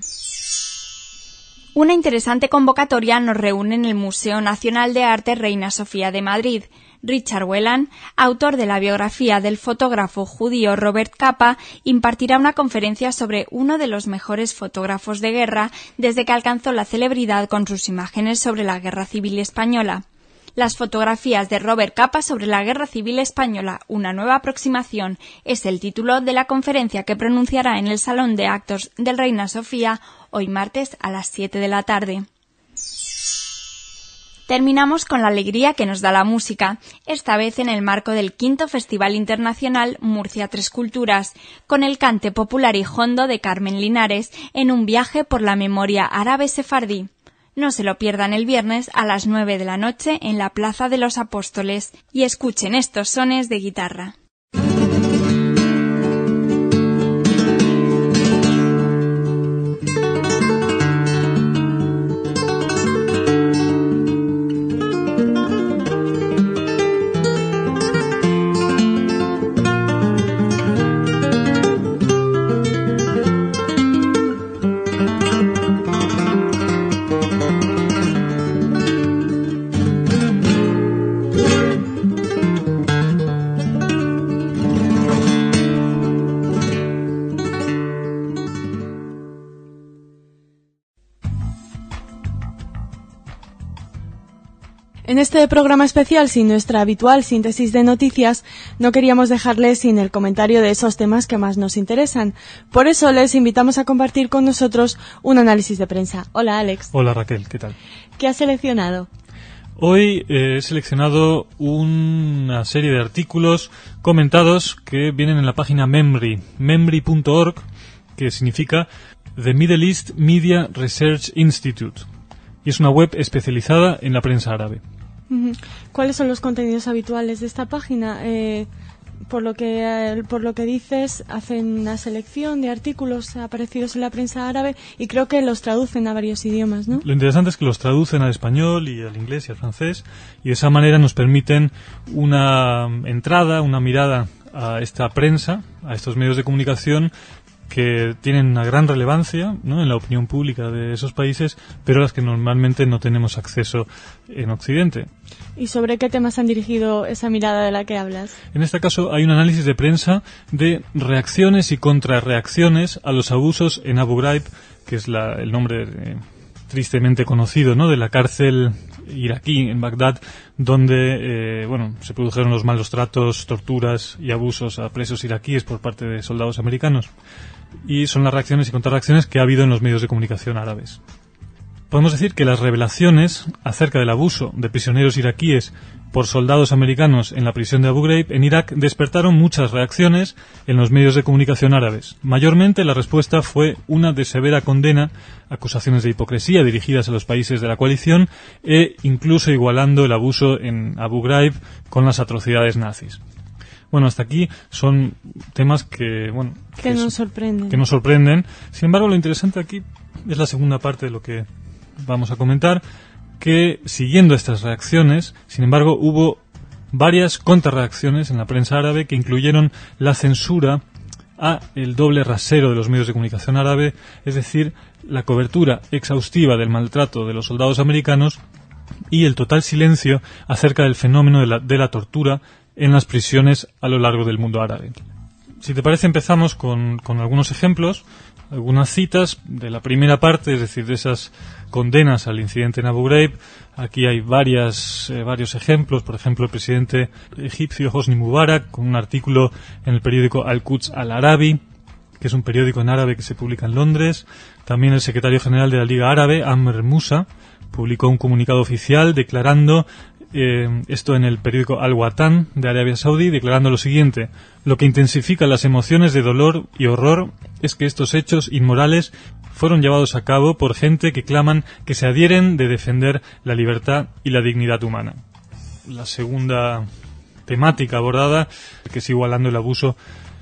Una interesante convocatoria nos reúne en el Museo Nacional de Arte Reina Sofía de Madrid. Richard Whelan, autor de la biografía del fotógrafo judío Robert Capa, impartirá una conferencia sobre uno de los mejores fotógrafos de guerra desde que alcanzó la celebridad con sus imágenes sobre la Guerra Civil Española. Las fotografías de Robert Capa sobre la Guerra Civil Española, una nueva aproximación, es el título de la conferencia que pronunciará en el Salón de Actos del Reina Sofía hoy martes a las siete de la tarde. Terminamos con la alegría que nos da la música, esta vez en el marco del quinto Festival Internacional Murcia Tres Culturas, con el cante popular y hondo de Carmen Linares en un viaje por la memoria árabe sefardí. No se lo pierdan el viernes a las nueve de la noche en la Plaza de los Apóstoles y escuchen estos sones de guitarra. En este programa especial, sin nuestra habitual síntesis de noticias, no queríamos dejarles sin el comentario de esos temas que más nos interesan. Por eso les invitamos a compartir con nosotros un análisis de prensa. Hola, Alex. Hola, Raquel, ¿qué tal? ¿Qué has seleccionado? Hoy eh, he seleccionado una serie de artículos comentados que vienen en la página Memri, memri punto org, que significa The Middle East Media Research Institute, y es una web especializada en la prensa árabe. ¿Cuáles son los contenidos habituales de esta página? Eh, por lo que eh, por lo que dices, hacen una selección de artículos aparecidos en la prensa árabe y creo que los traducen a varios idiomas, ¿no? Lo interesante es que los traducen al español y al inglés y al francés, y de esa manera nos permiten una entrada, una mirada a esta prensa, a estos medios de comunicación que tienen una gran relevancia, ¿no?, en la opinión pública de esos países, pero a las que normalmente no tenemos acceso en Occidente. ¿Y sobre qué temas han dirigido esa mirada de la que hablas? En este caso hay un análisis de prensa de reacciones y contrarreacciones a los abusos en Abu Ghraib, que es la, el nombre eh, tristemente conocido, ¿no?, de la cárcel iraquí en Bagdad, donde eh, bueno, se produjeron los malos tratos, torturas y abusos a presos iraquíes por parte de soldados americanos. Y son las reacciones y contrarreacciones que ha habido en los medios de comunicación árabes. Podemos decir que las revelaciones acerca del abuso de prisioneros iraquíes por soldados americanos en la prisión de Abu Ghraib en Irak despertaron muchas reacciones en los medios de comunicación árabes. Mayormente la respuesta fue una de severa condena, acusaciones de hipocresía dirigidas a los países de la coalición e incluso igualando el abuso en Abu Ghraib con las atrocidades nazis. Bueno, hasta aquí son temas que, bueno, que, que nos sorprenden. Que nos sorprenden. Sin embargo, lo interesante aquí es la segunda parte de lo que vamos a comentar, que siguiendo estas reacciones, sin embargo, hubo varias contrarreacciones en la prensa árabe que incluyeron la censura a el doble rasero de los medios de comunicación árabe, es decir, la cobertura exhaustiva del maltrato de los soldados americanos y el total silencio acerca del fenómeno de la, de la tortura en las prisiones a lo largo del mundo árabe. Si te parece, empezamos con, con algunos ejemplos, algunas citas de la primera parte, es decir, de esas condenas al incidente en Abu Ghraib. Aquí hay varias, eh, varios ejemplos. Por ejemplo, el presidente egipcio Hosni Mubarak, con un artículo en el periódico Al-Quds Al-Arabi, que es un periódico en árabe que se publica en Londres. También el secretario general de la Liga Árabe, Amr Musa, publicó un comunicado oficial declarando Eh, esto en el periódico Al-Watan de Arabia Saudí, declarando lo siguiente: lo que intensifica las emociones de dolor y horror es que estos hechos inmorales fueron llevados a cabo por gente que claman que se adhieren de defender la libertad y la dignidad humana. La segunda temática abordada, que es igualando el abuso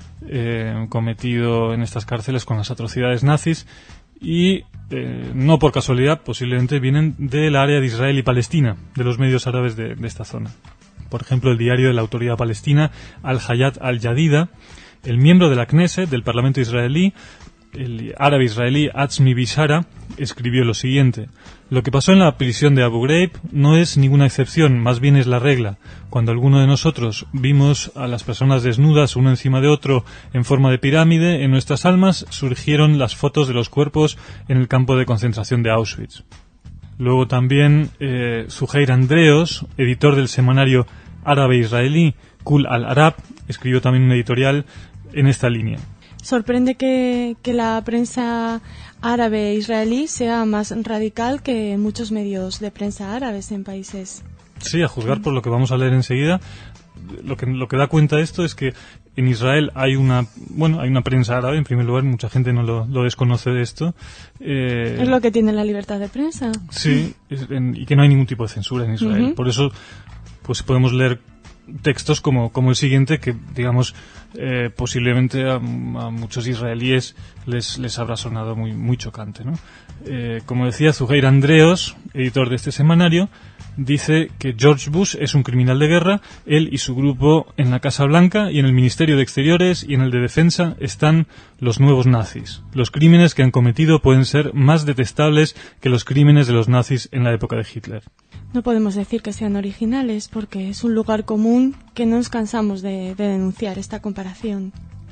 eh, cometido en estas cárceles con las atrocidades nazis, y eh, no por casualidad, posiblemente vienen del área de Israel y Palestina, de los medios árabes de, de esta zona. Por ejemplo, el diario de la autoridad palestina, Al-Hayat Al-Jadida, el miembro de la Knesset, del Parlamento israelí, el árabe israelí Atzmi Bishara, escribió lo siguiente: lo que pasó en la prisión de Abu Ghraib no es ninguna excepción, más bien es la regla. Cuando alguno de nosotros vimos a las personas desnudas uno encima de otro en forma de pirámide, en nuestras almas surgieron las fotos de los cuerpos en el campo de concentración de Auschwitz. Luego también eh, Suheir Andreos, editor del semanario árabe israelí Kul al-Arab, escribió también un editorial en esta línea. Sorprende que, que la prensa árabe israelí sea más radical que muchos medios de prensa árabes en países. Sí, a juzgar por lo que vamos a leer enseguida, lo que lo que da cuenta esto es que en Israel hay una bueno hay una prensa árabe, en primer lugar, mucha gente no lo, lo desconoce de esto. Eh, es lo que tiene la libertad de prensa. Sí, es, en, y que no hay ningún tipo de censura en Israel. Uh-huh. Por eso, pues podemos leer textos como, como el siguiente, que digamos eh, posiblemente a, a muchos israelíes les, les habrá sonado muy, muy chocante, ¿no? Eh, como decía Suheir Andreos, editor de este semanario, dice que George Bush es un criminal de guerra. Él y su grupo en la Casa Blanca y en el Ministerio de Exteriores y en el de Defensa están los nuevos nazis. Los crímenes que han cometido pueden ser más detestables que los crímenes de los nazis en la época de Hitler. No podemos decir que sean originales, porque es un lugar común que no nos cansamos de, de denunciar esta comparación.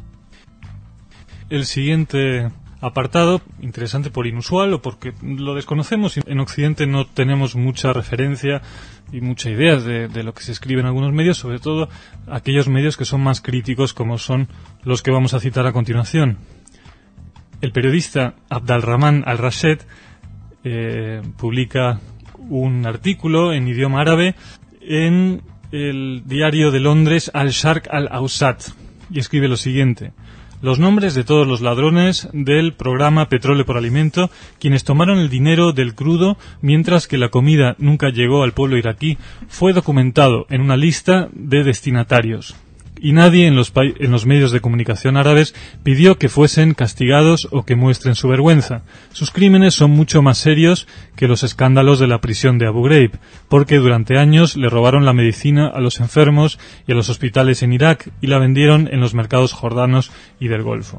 El siguiente apartado, interesante por inusual o porque lo desconocemos. En Occidente no tenemos mucha referencia y mucha idea de, de lo que se escribe en algunos medios, sobre todo aquellos medios que son más críticos, como son los que vamos a citar a continuación. El periodista Abdalrahman Al-Rashed eh, publica un artículo en idioma árabe en el diario de Londres Al-Sharq Al-Awsat y escribe lo siguiente: los nombres de todos los ladrones del programa Petróleo por Alimento, quienes tomaron el dinero del crudo mientras que la comida nunca llegó al pueblo iraquí, fue documentado en una lista de destinatarios. y nadie en los, en los medios de comunicación árabes pidió que fuesen castigados o que muestren su vergüenza. Sus crímenes son mucho más serios que los escándalos de la prisión de Abu Ghraib, porque durante años le robaron la medicina a los enfermos y a los hospitales en Irak y la vendieron en los mercados jordanos y del Golfo.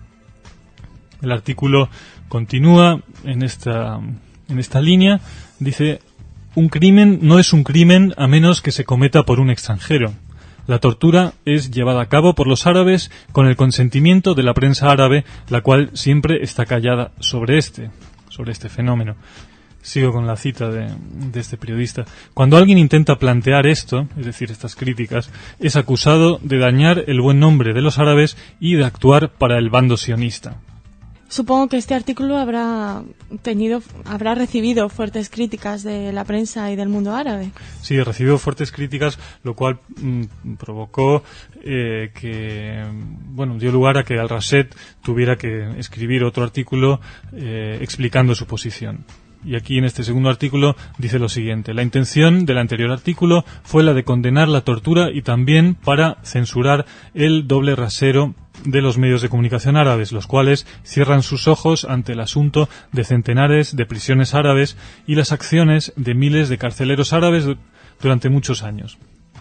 El artículo continúa en esta, en esta línea, dice: un crimen no es un crimen a menos que se cometa por un extranjero. La tortura es llevada a cabo por los árabes con el consentimiento de la prensa árabe, la cual siempre está callada sobre este, sobre este fenómeno. Sigo con la cita de, de este periodista. Cuando alguien intenta plantear esto, es decir, estas críticas, es acusado de dañar el buen nombre de los árabes y de actuar para el bando sionista. Supongo que este artículo habrá tenido, habrá recibido fuertes críticas de la prensa y del mundo árabe. Sí, recibió fuertes críticas, lo cual mmm, provocó eh, que, bueno, dio lugar a que Al-Rashed tuviera que escribir otro artículo eh, explicando su posición. Y aquí en este segundo artículo dice lo siguiente: la intención del anterior artículo fue la de condenar la tortura y también para censurar el doble rasero de los medios de comunicación árabes, los cuales cierran sus ojos ante el asunto de centenares de prisiones árabes y las acciones de miles de carceleros árabes durante muchos años.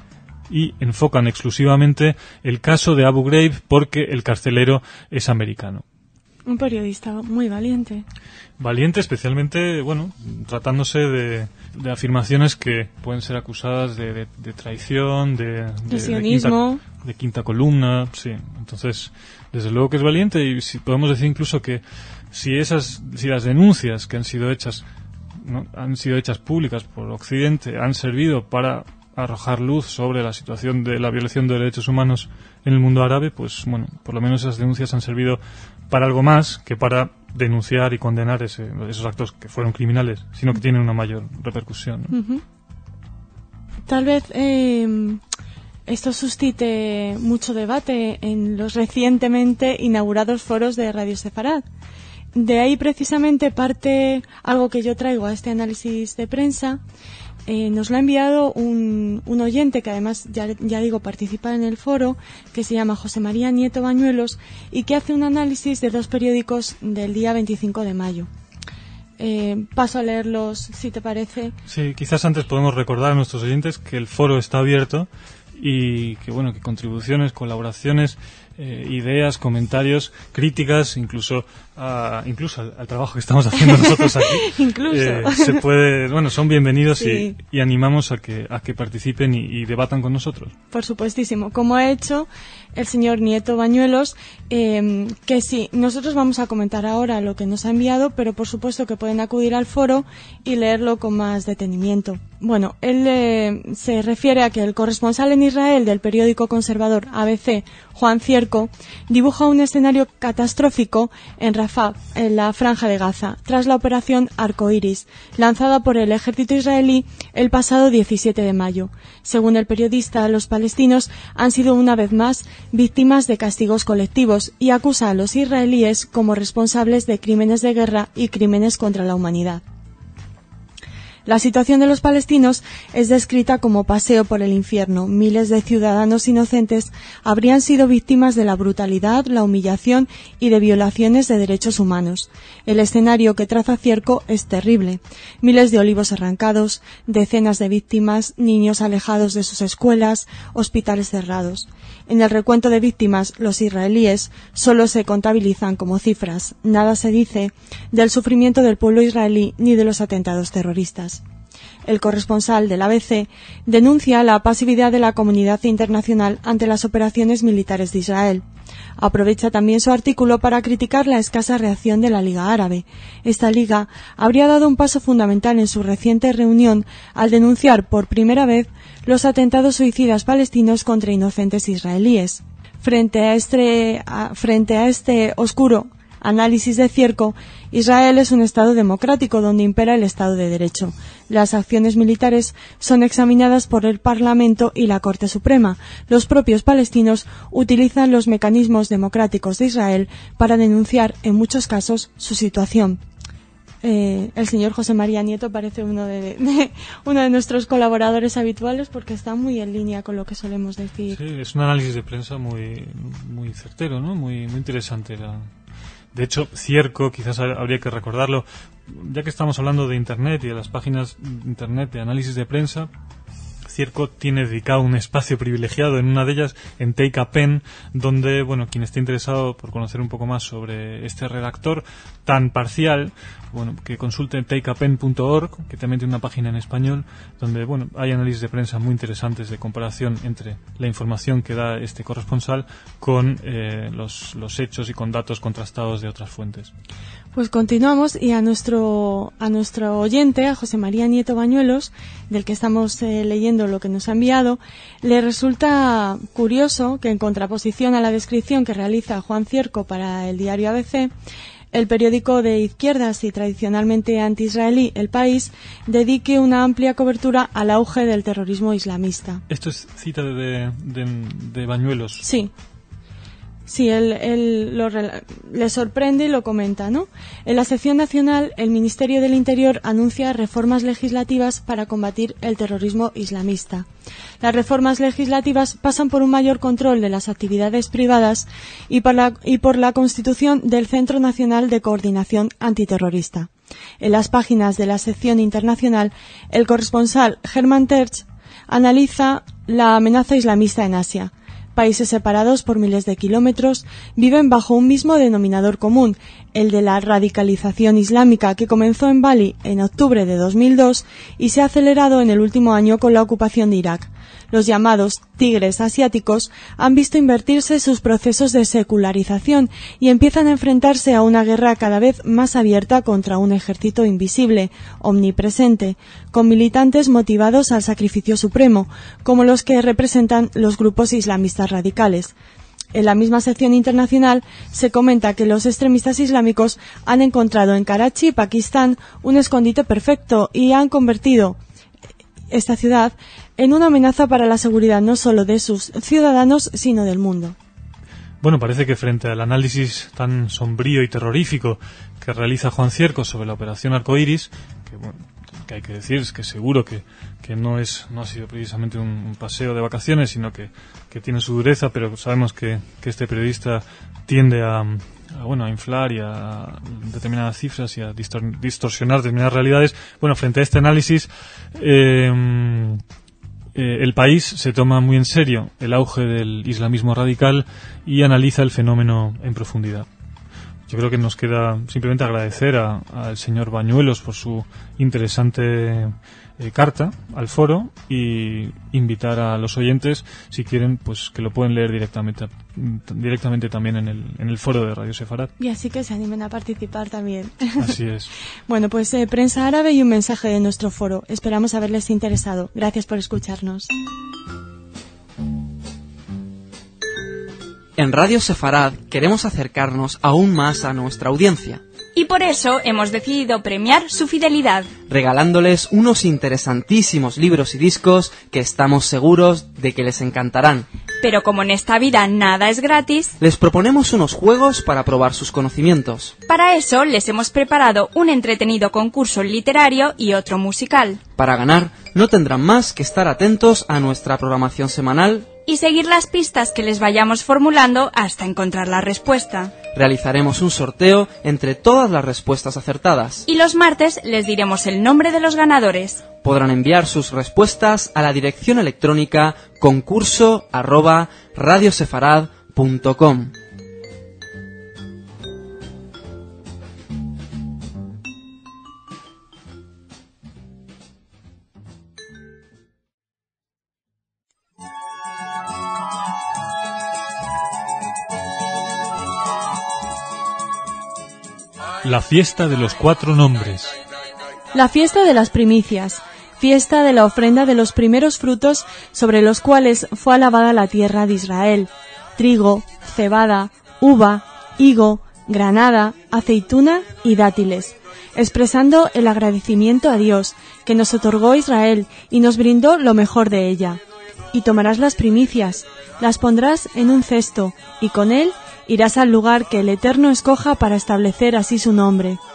Y enfocan exclusivamente el caso de Abu Ghraib porque el carcelero es americano. Un periodista muy valiente. Valiente, especialmente, bueno, tratándose de, de afirmaciones que pueden ser acusadas de, de, de traición, de, de, de sionismo, de quinta, de quinta columna, sí. Entonces, desde luego que es valiente, y si podemos decir incluso que si esas, si las denuncias que han sido hechas, ¿no?, han sido hechas públicas por Occidente, han servido para arrojar luz sobre la situación de la violación de derechos humanos en el mundo árabe, pues bueno, por lo menos esas denuncias han servido para algo más que para denunciar y condenar ese, esos actos que fueron criminales, sino que tienen una mayor repercusión, ¿no? Uh-huh. Tal vez eh, esto suscite mucho debate en los recientemente inaugurados foros de Radio Sefarad. De ahí precisamente parte algo que yo traigo a este análisis de prensa. Eh, nos lo ha enviado un, un oyente que además, ya, ya digo, participa en el foro, que se llama José María Nieto Bañuelos y que hace un análisis de dos periódicos del día veinticinco de mayo. Eh, paso a leerlos, si te parece. Sí, quizás antes podemos recordar a nuestros oyentes que el foro está abierto y que, bueno, que contribuciones, colaboraciones, eh, ideas, comentarios, críticas, incluso a, incluso al, al trabajo que estamos haciendo nosotros aquí, incluso eh, se puede, bueno, son bienvenidos, sí. y, y animamos a que a que participen y, y debatan con nosotros. Por supuestísimo, como ha hecho el señor Nieto Bañuelos, eh, que sí, nosotros vamos a comentar ahora lo que nos ha enviado, pero por supuesto que pueden acudir al foro y leerlo con más detenimiento. Bueno, él eh, se refiere a que el corresponsal en Israel del periódico conservador A B C, Juan Cierco, dibuja un escenario catastrófico en Rafah, en la Franja de Gaza, tras la operación Arcoiris, lanzada por el ejército israelí el pasado diecisiete de mayo. Según el periodista, los palestinos han sido una vez más víctimas de castigos colectivos y acusa a los israelíes como responsables de crímenes de guerra y crímenes contra la humanidad. La situación de los palestinos es descrita como paseo por el infierno. Miles de ciudadanos inocentes habrían sido víctimas de la brutalidad, la humillación y de violaciones de derechos humanos. El escenario que traza Cierco es terrible. Miles de olivos arrancados, decenas de víctimas, niños alejados de sus escuelas, hospitales cerrados. En el recuento de víctimas, los israelíes solo se contabilizan como cifras. Nada se dice del sufrimiento del pueblo israelí ni de los atentados terroristas. El corresponsal del A B C denuncia la pasividad de la comunidad internacional ante las operaciones militares de Israel. Aprovecha también su artículo para criticar la escasa reacción de la Liga Árabe. Esta liga habría dado un paso fundamental en su reciente reunión al denunciar por primera vez los atentados suicidas palestinos contra inocentes israelíes. Frente a este, a, frente a este oscuro análisis de Cierco, Israel es un Estado democrático donde impera el Estado de Derecho. Las acciones militares son examinadas por el Parlamento y la Corte Suprema. Los propios palestinos utilizan los mecanismos democráticos de Israel para denunciar, en muchos casos, su situación. Eh, el señor José María Nieto parece uno de, de uno de nuestros colaboradores habituales porque está muy en línea con lo que solemos decir. Sí, es un análisis de prensa muy muy certero, ¿no? Muy muy interesante. La... De hecho, Cierco, quizás habría que recordarlo, ya que estamos hablando de Internet y de las páginas de Internet de análisis de prensa, Cierco tiene dedicado un espacio privilegiado en una de ellas, en Take a Pen, donde, bueno, quien esté interesado por conocer un poco más sobre este redactor tan parcial, bueno, que consulte take a pen punto org, que también tiene una página en español, donde, bueno, hay análisis de prensa muy interesantes de comparación entre la información que da este corresponsal con eh, los, los hechos y con datos contrastados de otras fuentes. Pues continuamos y a nuestro a nuestro oyente, a José María Nieto Bañuelos, del que estamos eh, leyendo lo que nos ha enviado, le resulta curioso que en contraposición a la descripción que realiza Juan Cierco para el diario A B C, el periódico de izquierdas y tradicionalmente anti-israelí El País dedique una amplia cobertura al auge del terrorismo islamista. ¿Esto es cita de, de, de Bañuelos? Sí. Sí, él, él lo, le sorprende y lo comenta, ¿no? En la sección nacional, el Ministerio del Interior anuncia reformas legislativas para combatir el terrorismo islamista. Las reformas legislativas pasan por un mayor control de las actividades privadas y por la, y por la constitución del Centro Nacional de Coordinación Antiterrorista. En las páginas de la sección internacional, el corresponsal Hermann Tertsch analiza la amenaza islamista en Asia. Países separados por miles de kilómetros viven bajo un mismo denominador común, el de la radicalización islámica que comenzó en Bali en octubre de dos mil dos y se ha acelerado en el último año con la ocupación de Irak. Los llamados tigres asiáticos han visto invertirse sus procesos de secularización y empiezan a enfrentarse a una guerra cada vez más abierta contra un ejército invisible, omnipresente, con militantes motivados al sacrificio supremo, como los que representan los grupos islamistas radicales. En la misma sección internacional se comenta que los extremistas islámicos han encontrado en Karachi, Pakistán, un escondite perfecto y han convertido esta ciudad en una amenaza para la seguridad no solo de sus ciudadanos, sino del mundo. Bueno, parece que frente al análisis tan sombrío y terrorífico que realiza Juan Cierco sobre la operación Arcoiris, que, bueno, que hay que decir es que seguro que, que no es no ha sido precisamente un, un paseo de vacaciones, sino que, que tiene su dureza, pero sabemos que, que este periodista tiende a, a, bueno, a inflar y a determinadas cifras y a distor- distorsionar determinadas realidades. Bueno, frente a este análisis, eh, Eh, el País se toma muy en serio el auge del islamismo radical y analiza el fenómeno en profundidad. Yo creo que nos queda simplemente agradecer al señor Bañuelos por su interesante eh, carta al foro y invitar a los oyentes, si quieren, pues que lo pueden leer directamente directamente también en el, en el foro de Radio Sefarad. Y así que se animen a participar también. Así es. Bueno, pues eh, prensa árabe y un mensaje de nuestro foro. Esperamos haberles interesado. Gracias por escucharnos. En Radio Sefarad queremos acercarnos aún más a nuestra audiencia. Y por eso hemos decidido premiar su fidelidad, regalándoles unos interesantísimos libros y discos que estamos seguros de que les encantarán. Pero como en esta vida nada es gratis, les proponemos unos juegos para probar sus conocimientos. Para eso les hemos preparado un entretenido concurso literario y otro musical. Para ganar, no tendrán más que estar atentos a nuestra programación semanal y seguir las pistas que les vayamos formulando hasta encontrar la respuesta. Realizaremos un sorteo entre todas las respuestas acertadas. Y los martes les diremos el nombre de los ganadores. Podrán enviar sus respuestas a la dirección electrónica concurso arroba radiosefarad punto com. La fiesta de los cuatro nombres. La fiesta de las primicias, fiesta de la ofrenda de los primeros frutos sobre los cuales fue alabada la tierra de Israel. Trigo, cebada, uva, higo, granada, aceituna y dátiles, expresando el agradecimiento a Dios, que nos otorgó Israel y nos brindó lo mejor de ella. Y tomarás las primicias, las pondrás en un cesto, y con él irás al lugar que el Eterno escoja para establecer así su nombre.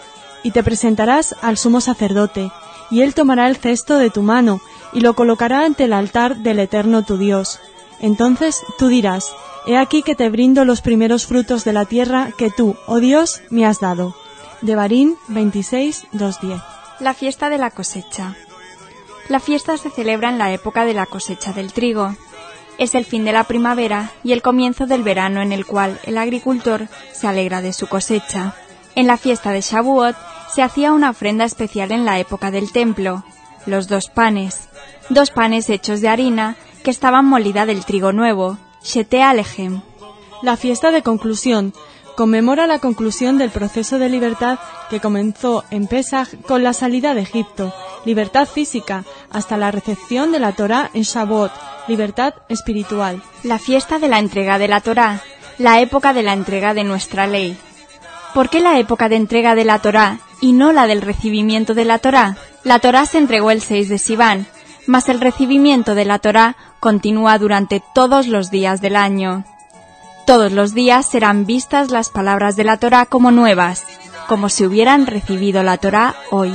y te presentarás al sumo sacerdote, y él tomará el cesto de tu mano, y lo colocará ante el altar del Eterno tu Dios. Entonces tú dirás, he aquí que te brindo los primeros frutos de la tierra que tú, oh Dios, me has dado. Devarim veintiséis, dos diez. La fiesta de la cosecha. La fiesta se celebra en la época de la cosecha del trigo. Es el fin de la primavera y el comienzo del verano en el cual el agricultor se alegra de su cosecha. En la fiesta de Shavuot se hacía una ofrenda especial en la época del templo, los dos panes, dos panes hechos de harina que estaban molida del trigo nuevo, Shete Alejem. La fiesta de conclusión conmemora la conclusión del proceso de libertad que comenzó en Pesaj con la salida de Egipto, libertad física, hasta la recepción de la Torá en Shavuot, libertad espiritual. La fiesta de la entrega de la Torá, la época de la entrega de nuestra ley. ¿Por qué la época de entrega de la Torá y no la del recibimiento de la Torá? La Torá se entregó el seis de Sivan, mas el recibimiento de la Torá continúa durante todos los días del año. Todos los días serán vistas las palabras de la Torá como nuevas, como si hubieran recibido la Torá hoy.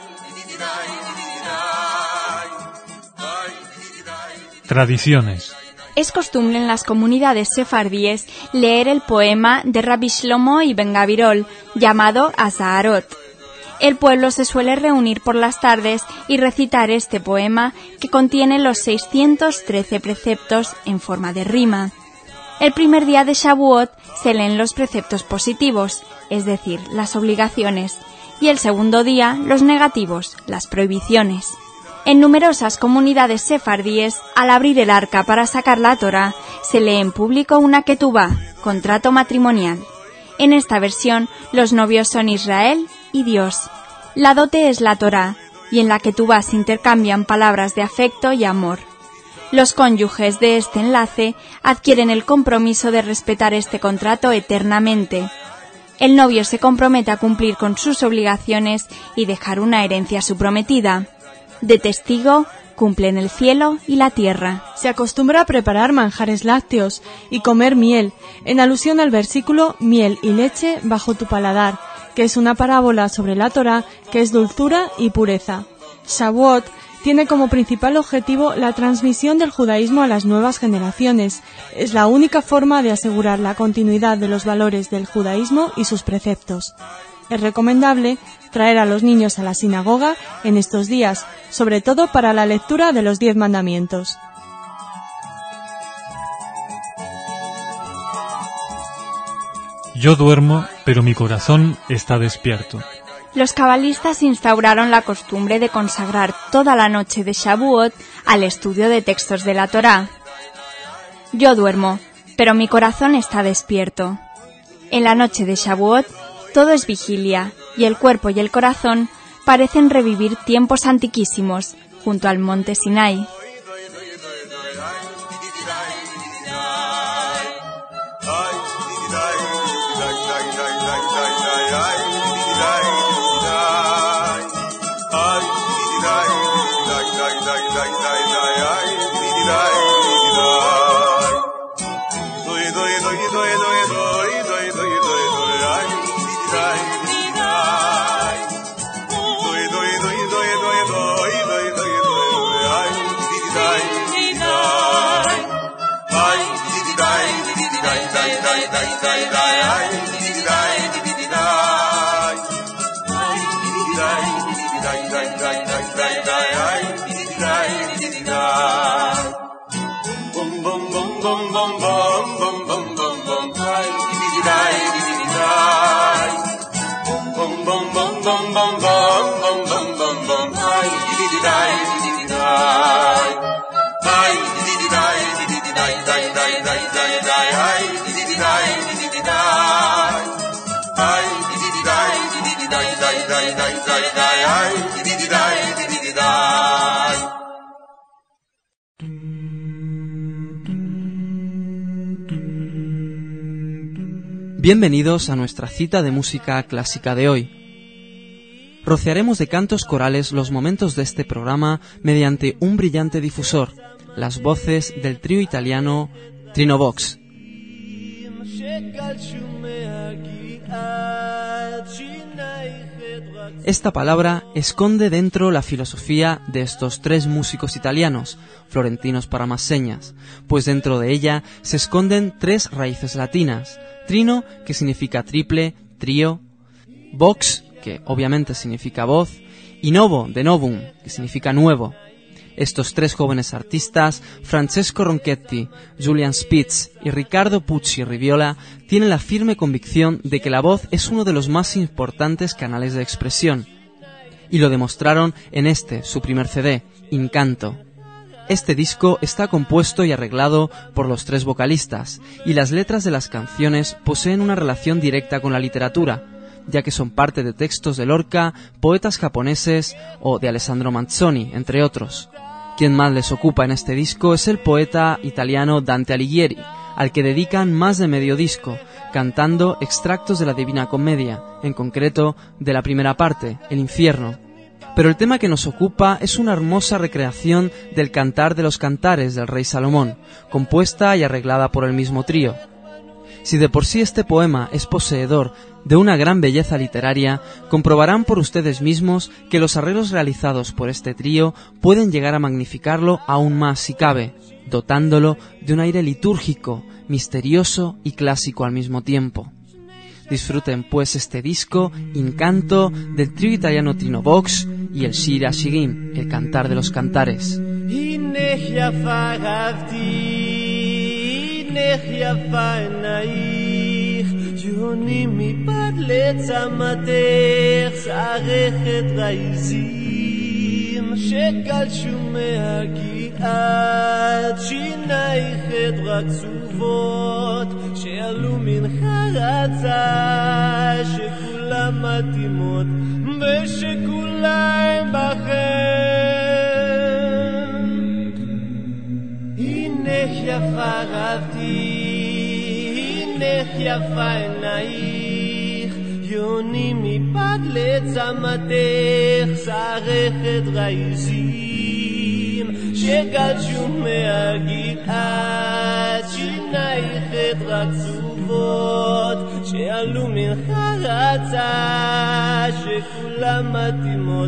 Tradiciones. Es costumbre en las comunidades sefardíes leer el poema de Rabbi Shlomo Ibn Gabirol, llamado Azaharot. El pueblo se suele reunir por las tardes y recitar este poema que contiene los seiscientos trece preceptos en forma de rima. El primer día de Shavuot se leen los preceptos positivos, es decir, las obligaciones, y el segundo día los negativos, las prohibiciones. En numerosas comunidades sefardíes, al abrir el arca para sacar la Torá, se lee en público una ketubá, contrato matrimonial. En esta versión, los novios son Israel y Dios. La dote es la Torá, y en la ketubá se intercambian palabras de afecto y amor. Los cónyuges de este enlace adquieren el compromiso de respetar este contrato eternamente. El novio se compromete a cumplir con sus obligaciones y dejar una herencia a su prometida. De testigo, cumplen el cielo y la tierra. Se acostumbra a preparar manjares lácteos y comer miel, en alusión al versículo miel y leche bajo tu paladar, que es una parábola sobre la Torá que es dulzura y pureza. Shavuot tiene como principal objetivo la transmisión del judaísmo a las nuevas generaciones. Es la única forma de asegurar la continuidad de los valores del judaísmo y sus preceptos. Es recomendable traer a los niños a la sinagoga en estos días, sobre todo para la lectura de los diez mandamientos. Yo duermo, pero mi corazón está despierto. Los cabalistas instauraron la costumbre de consagrar toda la noche de Shavuot al estudio de textos de la Torá. Yo duermo, pero mi corazón está despierto. En la noche de Shavuot, todo es vigilia, y el cuerpo y el corazón parecen revivir tiempos antiquísimos, junto al monte Sinai. Bienvenidos a nuestra cita de música clásica de hoy. Rociaremos de cantos corales los momentos de este programa mediante un brillante difusor, las voces del trío italiano Trinovox. Esta palabra esconde dentro la filosofía de estos tres músicos italianos, florentinos para más señas, pues dentro de ella se esconden tres raíces latinas: trino, que significa triple, trío; vox, que obviamente significa voz; y novo, de novum, que significa nuevo. Estos tres jóvenes artistas, Francesco Ronchetti, Julian Spitz y Riccardo Pucci Riviola, tienen la firme convicción de que la voz es uno de los más importantes canales de expresión, y lo demostraron en este, su primer C D, Incanto. Este disco está compuesto y arreglado por los tres vocalistas, y las letras de las canciones poseen una relación directa con la literatura, ya que son parte de textos de Lorca, poetas japoneses o de Alessandro Manzoni, entre otros. Quien más les ocupa en este disco es el poeta italiano Dante Alighieri, al que dedican más de medio disco, cantando extractos de la Divina Comedia, en concreto de la primera parte, El Infierno. Pero el tema que nos ocupa es una hermosa recreación del Cantar de los Cantares del rey Salomón, compuesta y arreglada por el mismo trío. Si de por sí este poema es poseedor de una gran belleza literaria, comprobarán por ustedes mismos que los arreglos realizados por este trío pueden llegar a magnificarlo aún más si cabe, dotándolo de un aire litúrgico, misterioso y clásico al mismo tiempo. Disfruten pues este disco, Incanto, del trío italiano Trino Vox y el Shir HaShirim, el Cantar de los Cantares. יוני מפד לצמתך שערכת רייזים שגלשו מהגיעת שינייך את רצובות שעלו מן חרצה שכולם מתאימות ושכולם בכם הנך יפה רבתי הנך יפה עינייך יוני מפד לצמתך שערכת רייזים שגלשו מהגיעת שינייך את רצובות שעלו מן חרצה שכולם מתאימות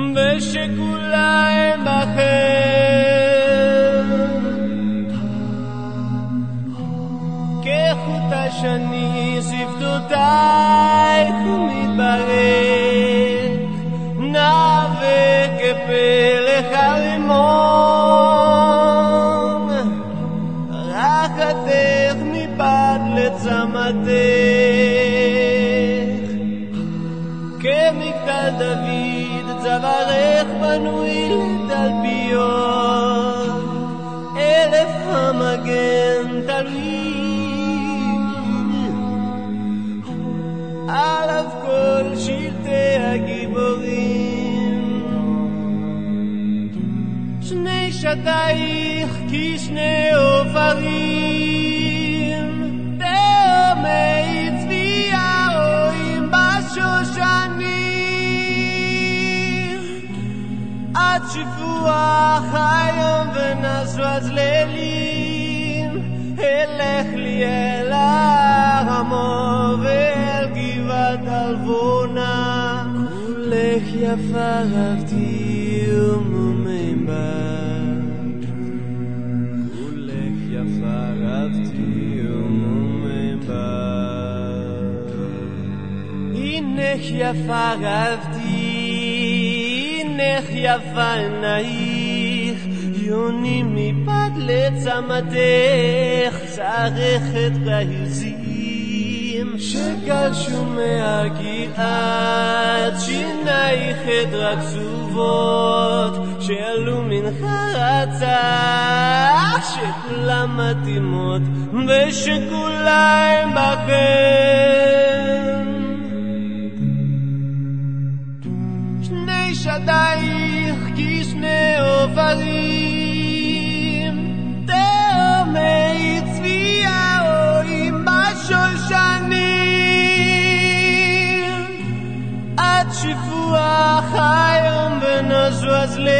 ושכולם בכם כחוט השני שפתותייך ומתברק נאווה כפלך הרימון רחתך מפד לצמתך כמגדל דוד צווארך בנוי לתלפיות אלף המגן תלוי עליו כל שלטי הגיבורים שני שדייך כשני עופרים תאומי צביעה רואים בשושנים עד שפוח היום ונסו הצללים אלך לי אל הרמו ואל גבעת אלבונה כולך יפה רבתי ומומם בה כולך יפה רבתי ומומם בה הנך יפה רבתי הנך יפה עינייך יוני מפד לצמתך שערכת רייזים שגלשו מהגיעת שינייך את רצובות שעלו מן חרצה שכולם מתאימות ושכולם בכם שני שדייך כשני עופרים תאומי צביעה רואים בשושנים עד שפוח היום ונסו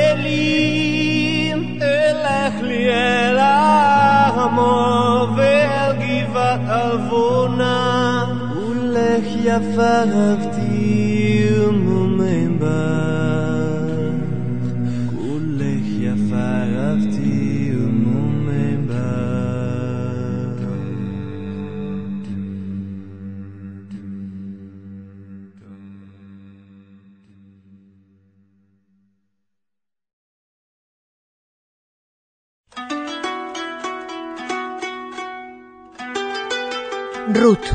הצללים אלך לי אל הרמו ואל גבעת אלבונה ולך יפה רבתי ומומם Ruth.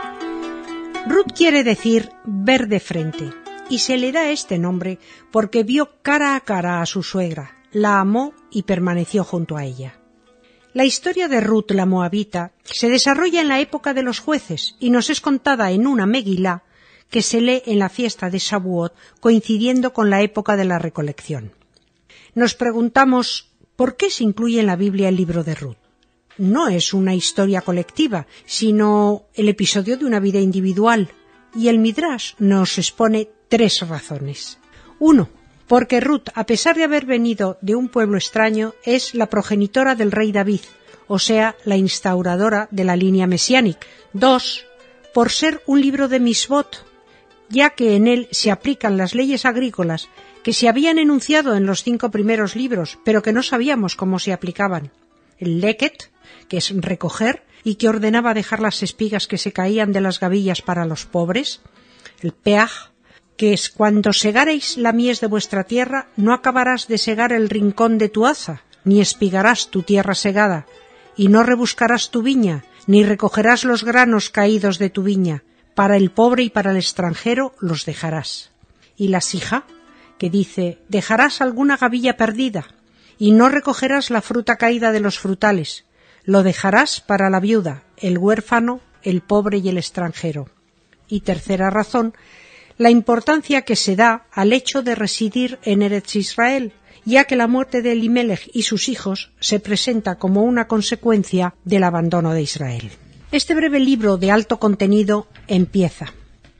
Ruth quiere decir ver de frente, y se le da este nombre porque vio cara a cara a su suegra, la amó y permaneció junto a ella. La historia de Ruth la Moabita se desarrolla en la época de los jueces y nos es contada en una Megilá que se lee en la fiesta de Shavuot, coincidiendo con la época de la recolección. Nos preguntamos, ¿por qué se incluye en la Biblia el libro de Ruth? No es una historia colectiva, sino el episodio de una vida individual, y el Midrash nos expone tres razones. Uno, porque Ruth, a pesar de haber venido de un pueblo extraño, es la progenitora del rey David, o sea, la instauradora de la línea mesiánica. Dos, por ser un libro de Misbot, ya que en él se aplican las leyes agrícolas que se habían enunciado en los cinco primeros libros, pero que no sabíamos cómo se aplicaban. El leket, que es recoger, y que ordenaba dejar las espigas que se caían de las gavillas para los pobres. El peaj, que es cuando segareis la mies de vuestra tierra, no acabarás de segar el rincón de tu haza, ni espigarás tu tierra segada, y no rebuscarás tu viña, ni recogerás los granos caídos de tu viña, para el pobre y para el extranjero los dejarás. Y la sija, que dice, dejarás alguna gavilla perdida, y no recogerás la fruta caída de los frutales, lo dejarás para la viuda, el huérfano, el pobre y el extranjero. Y tercera razón, la importancia que se da al hecho de residir en Eretz Israel, ya que la muerte de Elimelech y sus hijos se presenta como una consecuencia del abandono de Israel. Este breve libro de alto contenido empieza.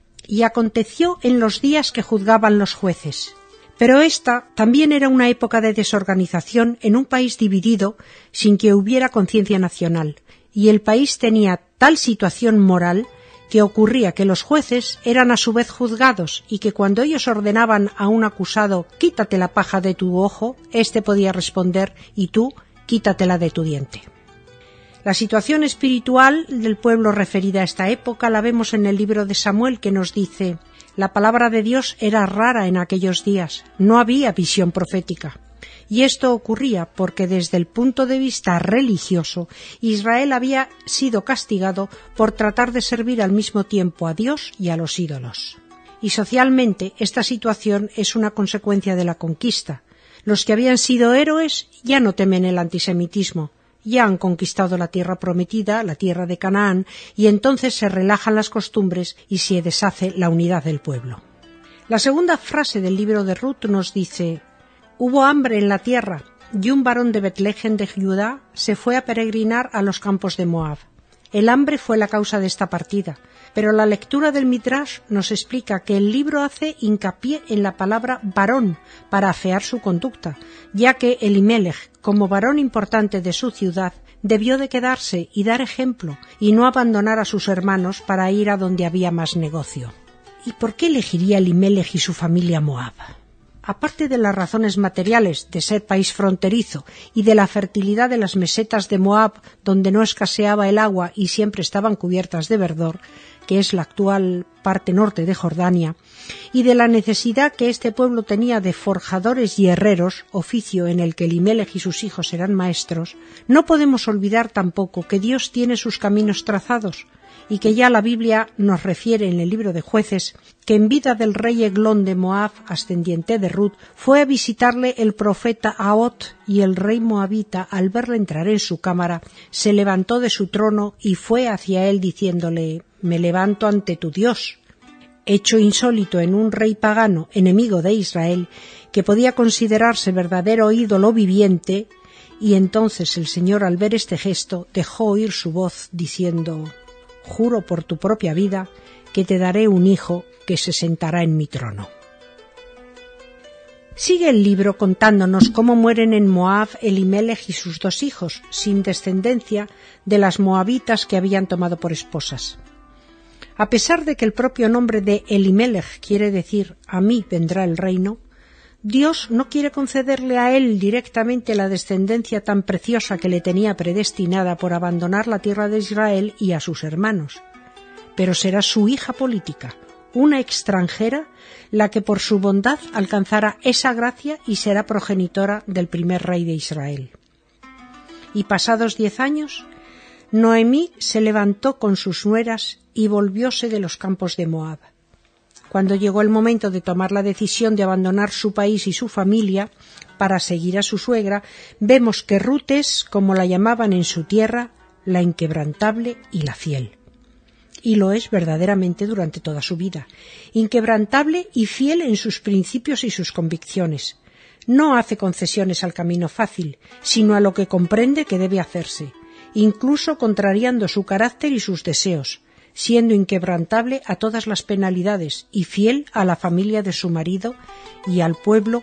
Y aconteció en los días que juzgaban los jueces. Pero esta también era una época de desorganización en un país dividido sin que hubiera conciencia nacional, y el país tenía tal situación moral que ocurría que los jueces eran a su vez juzgados y que cuando ellos ordenaban a un acusado «quítate la paja de tu ojo», éste podía responder «y tú, quítatela de tu diente». La situación espiritual del pueblo referida a esta época la vemos en el libro de Samuel, que nos dice: la palabra de Dios era rara en aquellos días, no había visión profética. Y esto ocurría porque desde el punto de vista religioso, Israel había sido castigado por tratar de servir al mismo tiempo a Dios y a los ídolos. Y socialmente esta situación es una consecuencia de la conquista. Los que habían sido héroes ya no temen el antisemitismo. Ya han conquistado la tierra prometida, la tierra de Canaán, y entonces se relajan las costumbres y se deshace la unidad del pueblo. La segunda frase del libro de Ruth nos dice: hubo hambre en la tierra, y un varón de Betlehem de Judá se fue a peregrinar a los campos de Moab. El hambre fue la causa de esta partida, pero la lectura del Midrash nos explica que el libro hace hincapié en la palabra varón para afear su conducta, ya que Elimelech, como varón importante de su ciudad, debió de quedarse y dar ejemplo, y no abandonar a sus hermanos para ir a donde había más negocio. ¿Y por qué elegiría Elimelech y su familia Moab? Aparte de las razones materiales de ser país fronterizo y de la fertilidad de las mesetas de Moab, donde no escaseaba el agua y siempre estaban cubiertas de verdor, que es la actual parte norte de Jordania, y de la necesidad que este pueblo tenía de forjadores y herreros, oficio en el que Elimelech y sus hijos eran maestros, no podemos olvidar tampoco que Dios tiene sus caminos trazados, y que ya la Biblia nos refiere en el libro de Jueces que en vida del rey Eglón de Moab, ascendiente de Ruth, fue a visitarle el profeta Aot, y el rey moabita, al verle entrar en su cámara, se levantó de su trono y fue hacia él diciéndole: «Me levanto ante tu Dios». Hecho insólito en un rey pagano, enemigo de Israel, que podía considerarse verdadero ídolo viviente, y entonces el Señor, al ver este gesto, dejó oír su voz diciendo: «Juro por tu propia vida que te daré un hijo que se sentará en mi trono». Sigue el libro contándonos cómo mueren en Moab Elimelech y sus dos hijos, sin descendencia de las moabitas que habían tomado por esposas. A pesar de que el propio nombre de Elimelech quiere decir a mí vendrá el reino, Dios no quiere concederle a él directamente la descendencia tan preciosa que le tenía predestinada por abandonar la tierra de Israel y a sus hermanos, pero será su hija política, una extranjera, la que por su bondad alcanzará esa gracia y será progenitora del primer rey de Israel. Y pasados diez años, Noemí se levantó con sus nueras y volvióse de los campos de Moab. Cuando llegó el momento de tomar la decisión de abandonar su país y su familia para seguir a su suegra, vemos que Ruth es, como la llamaban en su tierra, la inquebrantable y la fiel. Y lo es verdaderamente durante toda su vida, inquebrantable y fiel en sus principios y sus convicciones. No hace concesiones al camino fácil, sino a lo que comprende que debe hacerse, incluso contrariando su carácter y sus deseos, siendo inquebrantable a todas las penalidades y fiel a la familia de su marido y al pueblo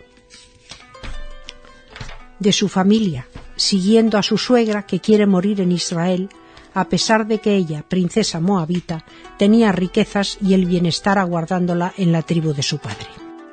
de su familia, siguiendo a su suegra que quiere morir en Israel, a pesar de que ella, princesa moabita, tenía riquezas y el bienestar aguardándola en la tribu de su padre.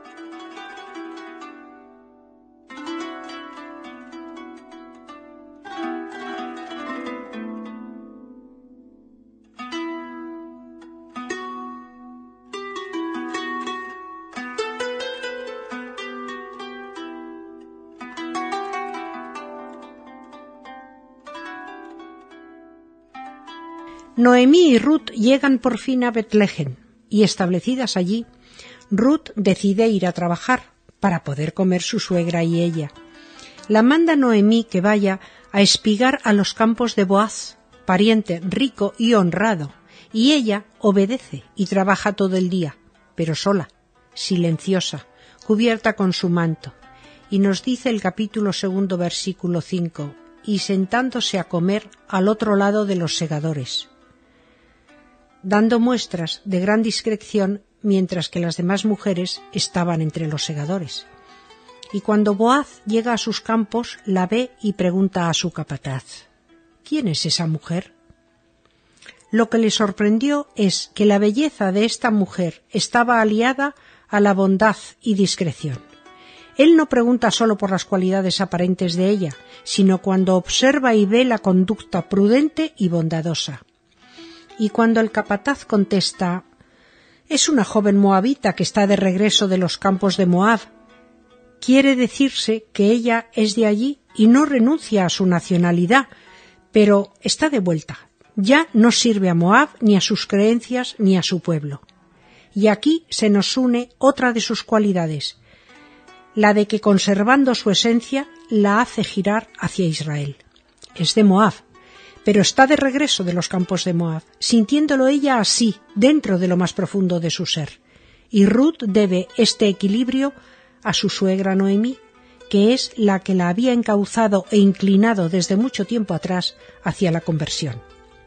Noemí y Ruth llegan por fin a Betlehem y, establecidas allí, Ruth decide ir a trabajar para poder comer su suegra y ella. La manda Noemí que vaya a espigar a los campos de Boaz, pariente rico y honrado, y ella obedece y trabaja todo el día, pero sola, silenciosa, cubierta con su manto. Y nos dice el capítulo segundo, versículo cinco, y sentándose a comer al otro lado de los segadores, dando muestras de gran discreción mientras que las demás mujeres estaban entre los segadores. Y cuando Boaz llega a sus campos, la ve y pregunta a su capataz: ¿quién es esa mujer? Lo que le sorprendió es que la belleza de esta mujer estaba aliada a la bondad y discreción. Él no pregunta solo por las cualidades aparentes de ella, sino cuando observa y ve la conducta prudente y bondadosa. Y cuando el capataz contesta: es una joven moabita que está de regreso de los campos de Moab, quiere decirse que ella es de allí y no renuncia a su nacionalidad, pero está de vuelta. Ya no sirve a Moab, ni a sus creencias, ni a su pueblo. Y aquí se nos une otra de sus cualidades, la de que, conservando su esencia, la hace girar hacia Israel. Es de Moab, pero está de regreso de los campos de Moab, sintiéndolo ella así, dentro de lo más profundo de su ser. Y Ruth debe este equilibrio a su suegra Noemí, que es la que la había encauzado e inclinado desde mucho tiempo atrás hacia la conversión.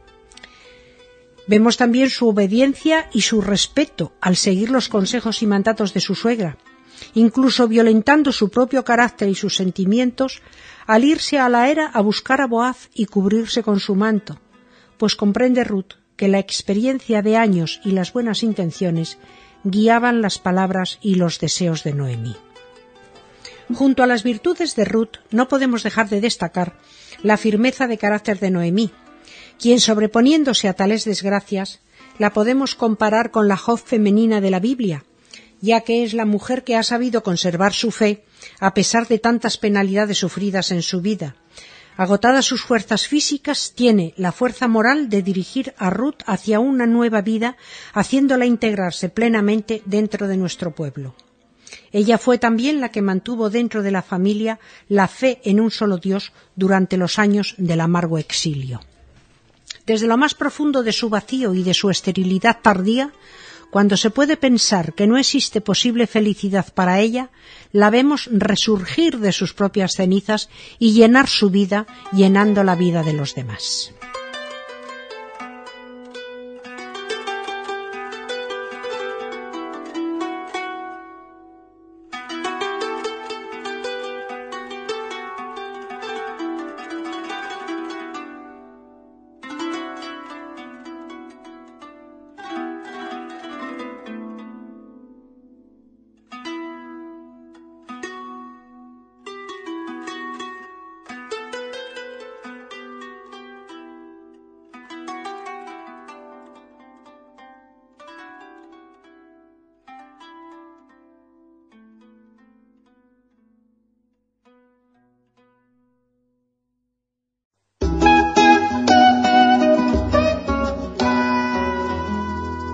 Vemos también su obediencia y su respeto al seguir los consejos y mandatos de su suegra, incluso violentando su propio carácter y sus sentimientos al irse a la era a buscar a Boaz y cubrirse con su manto, pues comprende Ruth que la experiencia de años y las buenas intenciones guiaban las palabras y los deseos de Noemí. Junto a las virtudes de Ruth no podemos dejar de destacar la firmeza de carácter de Noemí, quien, sobreponiéndose a tales desgracias, la podemos comparar con la Job femenina de la Biblia, ya que es la mujer que ha sabido conservar su fe a pesar de tantas penalidades sufridas en su vida. Agotadas sus fuerzas físicas, tiene la fuerza moral de dirigir a Ruth hacia una nueva vida, haciéndola integrarse plenamente dentro de nuestro pueblo. Ella fue también la que mantuvo dentro de la familia la fe en un solo Dios durante los años del amargo exilio. Desde lo más profundo de su vacío y de su esterilidad tardía, cuando se puede pensar que no existe posible felicidad para ella, la vemos resurgir de sus propias cenizas y llenar su vida, llenando la vida de los demás.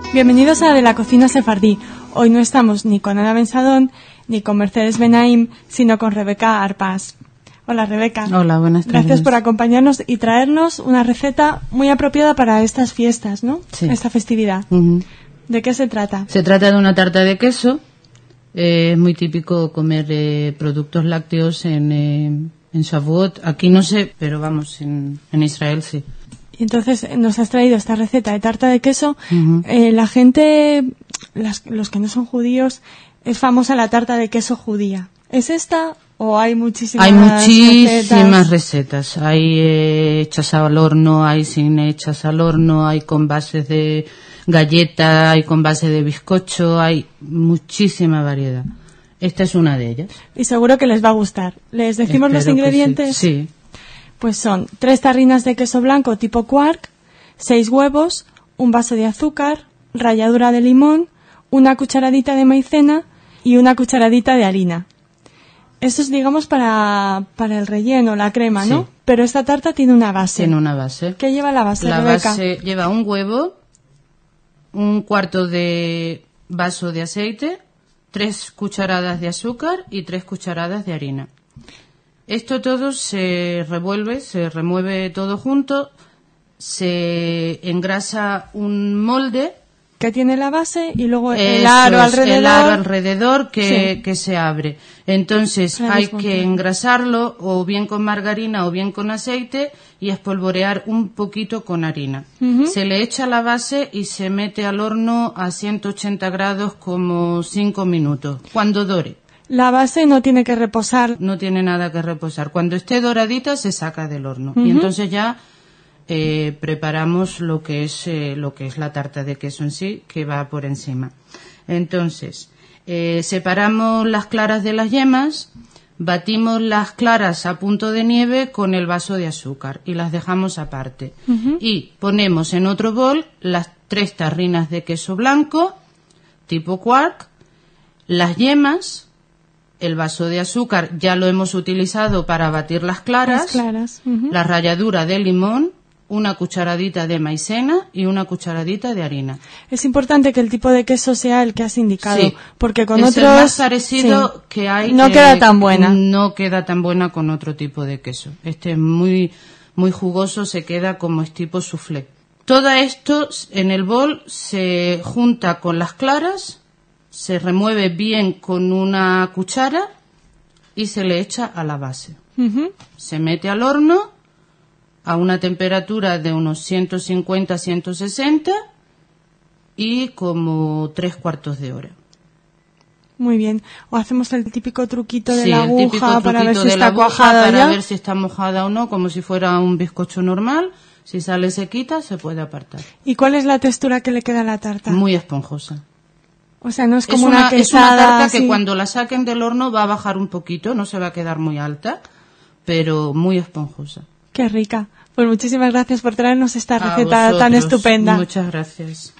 Bienvenidos a De la Cocina Sefardí. Hoy no estamos ni con Ana Bensadón ni con Mercedes Benaim, sino con Rebeca Arpas. Hola, Rebeca. Hola, buenas tardes. Gracias por acompañarnos y traernos una receta muy apropiada para estas fiestas, ¿no? Sí. Esta festividad. Uh-huh. ¿De qué se trata? Se trata de una tarta de queso. Eh, es muy típico comer eh, productos lácteos en, eh, en Shavuot. Aquí no sé, pero vamos, en, en Israel sí. Y entonces nos has traído esta receta de tarta de queso. Uh-huh. Eh, la gente, las, los que no son judíos, es famosa la tarta de queso judía. ¿Es esta o hay muchísimas Hay muchísimas recetas? recetas. Hay eh, hechas al horno, hay sin hechas al horno, hay con bases de galleta, hay con base de bizcocho, hay muchísima variedad. Esta es una de ellas. Y seguro que les va a gustar. ¿Les decimos Espero los ingredientes? Sí. sí. Pues son tres tarrinas de queso blanco tipo quark, seis huevos, un vaso de azúcar, ralladura de limón, una cucharadita de maicena y una cucharadita de harina. Esto es, digamos, para, para el relleno, la crema, ¿no? Sí. Pero esta tarta tiene una base. Tiene una base. ¿Qué lleva la base, La Rebeca? base lleva un huevo, un cuarto de vaso de aceite, tres cucharadas de azúcar y tres cucharadas de harina. Esto todo se revuelve, se remueve todo junto, se engrasa un molde. Que tiene la base y luego el Eso aro es, alrededor. El aro alrededor que, Sí. que se abre. Entonces Claro, hay es muy que bien. engrasarlo o bien con margarina o bien con aceite y espolvorear un poquito con harina. Ujú. Se le echa la base y se mete al horno a ciento ochenta grados como cinco minutos, cuando dore. La base no tiene que reposar. No tiene nada que reposar. Cuando esté doradita se saca del horno. Ujú. Y entonces ya eh, preparamos lo que es eh, lo que es la tarta de queso en sí, que va por encima. Entonces, eh, separamos las claras de las yemas, batimos las claras a punto de nieve con el vaso de azúcar y las dejamos aparte. Ujú. Y ponemos en otro bol las tres tarrinas de queso blanco, tipo quark, las yemas, el vaso de azúcar ya lo hemos utilizado para batir las claras, Las claras. Ujú. la ralladura de limón, una cucharadita de maicena y una cucharadita de harina. Es importante que el tipo de queso sea el que has indicado, Sí. porque con es otros el más parecido sí, que hay. no que queda tan buena. No queda tan buena con otro tipo de queso. Este es muy muy jugoso, se queda como es tipo soufflé. Todo esto en el bol se junta con las claras, se remueve bien con una cuchara y se le echa a la base. Ujú. Se mete al horno a una temperatura de unos ciento cincuenta a ciento sesenta y como tres cuartos de hora. Muy bien. O hacemos el típico truquito de Sí, la el típico aguja para ver truquito si de la está aguja cuajada para ya. ver si está mojada o no, como si fuera un bizcocho normal. Si sale sequita, se puede apartar. ¿Y cuál es la textura que le queda a la tarta? Muy esponjosa. O sea, no es Es como una, una es una quesada tarta así. que cuando la saquen del horno va a bajar un poquito, no se va a quedar muy alta, pero muy esponjosa. Qué rica. Pues muchísimas gracias por traernos esta A receta tan vosotros, estupenda. Muchas gracias.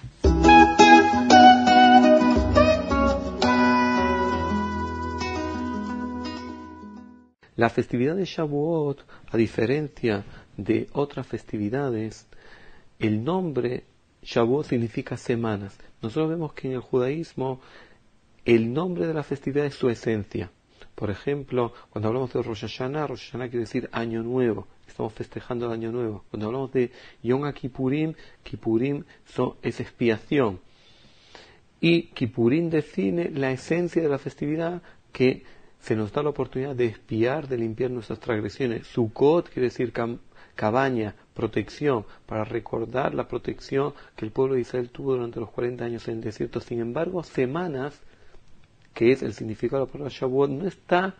La festividad de Shavuot, a diferencia de otras festividades, el nombre Shavuot significa semanas. Nosotros vemos que en el judaísmo el nombre de la festividad es su esencia. Por ejemplo, cuando hablamos de Rosh Hashanah, Rosh Hashanah quiere decir año nuevo. Estamos festejando el año nuevo. Cuando hablamos de Yom Kippurim, Kippurim so, es expiación. Y Kippurim define la esencia de la festividad, que se nos da la oportunidad de expiar, de limpiar nuestras transgresiones. Sukkot quiere decir cam- cabaña, protección, para recordar la protección que el pueblo de Israel tuvo durante los cuarenta años en el desierto. Sin embargo, semanas, que es el significado de la palabra Shavuot, no está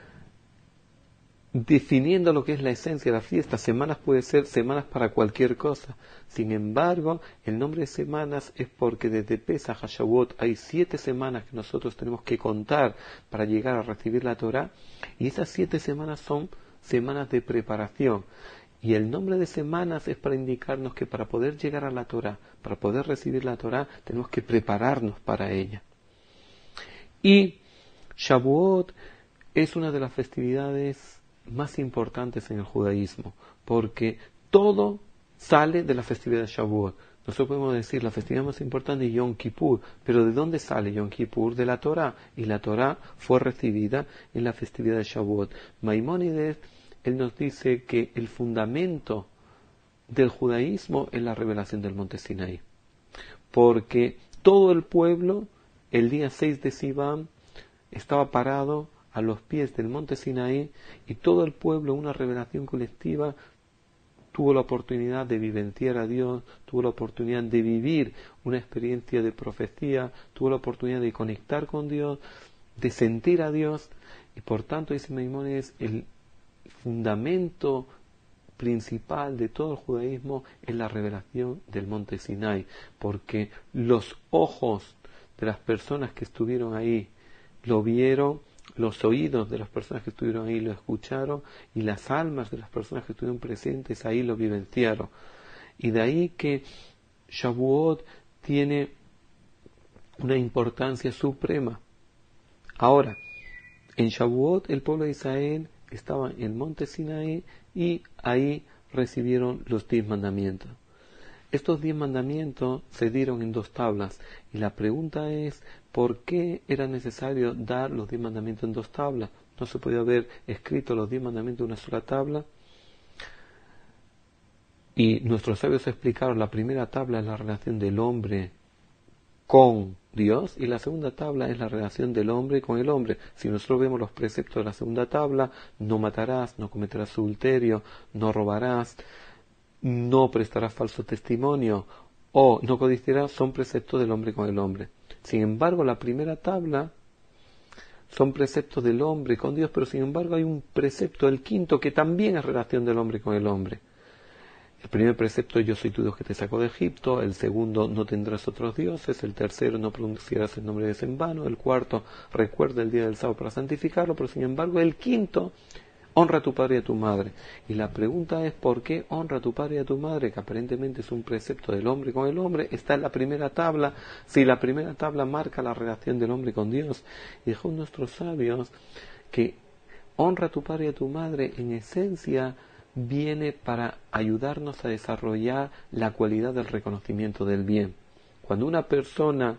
definiendo lo que es la esencia de la fiesta. Semanas puede ser semanas para cualquier cosa. Sin embargo, el nombre de semanas es porque desde Pesach a Shavuot hay siete semanas que nosotros tenemos que contar para llegar a recibir la Torah, y esas siete semanas son semanas de preparación. Y el nombre de semanas es para indicarnos que para poder llegar a la Torah, para poder recibir la Torah, tenemos que prepararnos para ella. Y Shavuot es una de las festividades más importantes en el judaísmo, porque todo sale de la festividad de Shavuot. Nosotros podemos decir la festividad más importante es Yom Kippur, pero ¿de dónde sale Yom Kippur? De la Torá, y la Torá fue recibida en la festividad de Shavuot. Maimónides, él nos dice que el fundamento del judaísmo es la revelación del monte Sinaí, porque todo el pueblo el día seis de Sivan estaba parado a los pies del monte Sinaí, y todo el pueblo, una revelación colectiva, tuvo la oportunidad de vivenciar a Dios, tuvo la oportunidad de vivir una experiencia de profecía, tuvo la oportunidad de conectar con Dios, de sentir a Dios, y por tanto, dice Maimónides, el fundamento principal de todo el judaísmo es la revelación del monte Sinai, porque los ojos de las personas que estuvieron ahí lo vieron, los oídos de las personas que estuvieron ahí lo escucharon, y las almas de las personas que estuvieron presentes ahí lo vivenciaron. Y de ahí que Shavuot tiene una importancia suprema. Ahora, en Shavuot el pueblo de Israel estaba en el monte Sinaí, y ahí recibieron los diez mandamientos. Estos diez mandamientos se dieron en dos tablas, y la pregunta es, ¿por qué era necesario dar los diez mandamientos en dos tablas? ¿No se podía haber escrito los diez mandamientos en una sola tabla? Y nuestros sabios explicaron, la primera tabla es la relación del hombre con Dios, y la segunda tabla es la relación del hombre con el hombre. Si nosotros vemos los preceptos de la segunda tabla, no matarás, no cometerás adulterio, no robarás, no prestarás falso testimonio o no codiciarás, son preceptos del hombre con el hombre. Sin embargo, la primera tabla son preceptos del hombre con Dios, pero sin embargo hay un precepto, el quinto, que también es relación del hombre con el hombre. El primer precepto, yo soy tu Dios que te sacó de Egipto. El segundo, no tendrás otros dioses. El tercero, no pronunciarás el nombre de Dios en vano. El cuarto, recuerda el día del sábado para santificarlo. Pero sin embargo, el quinto, honra a tu padre y a tu madre. Y la pregunta es, ¿por qué honra a tu padre y a tu madre? Que aparentemente es un precepto del hombre con el hombre. Está en la primera tabla. Si la primera tabla marca la relación del hombre con Dios. Y dejó nuestros sabios que honra a tu padre y a tu madre en esencia viene para ayudarnos a desarrollar la cualidad del reconocimiento del bien. Cuando una persona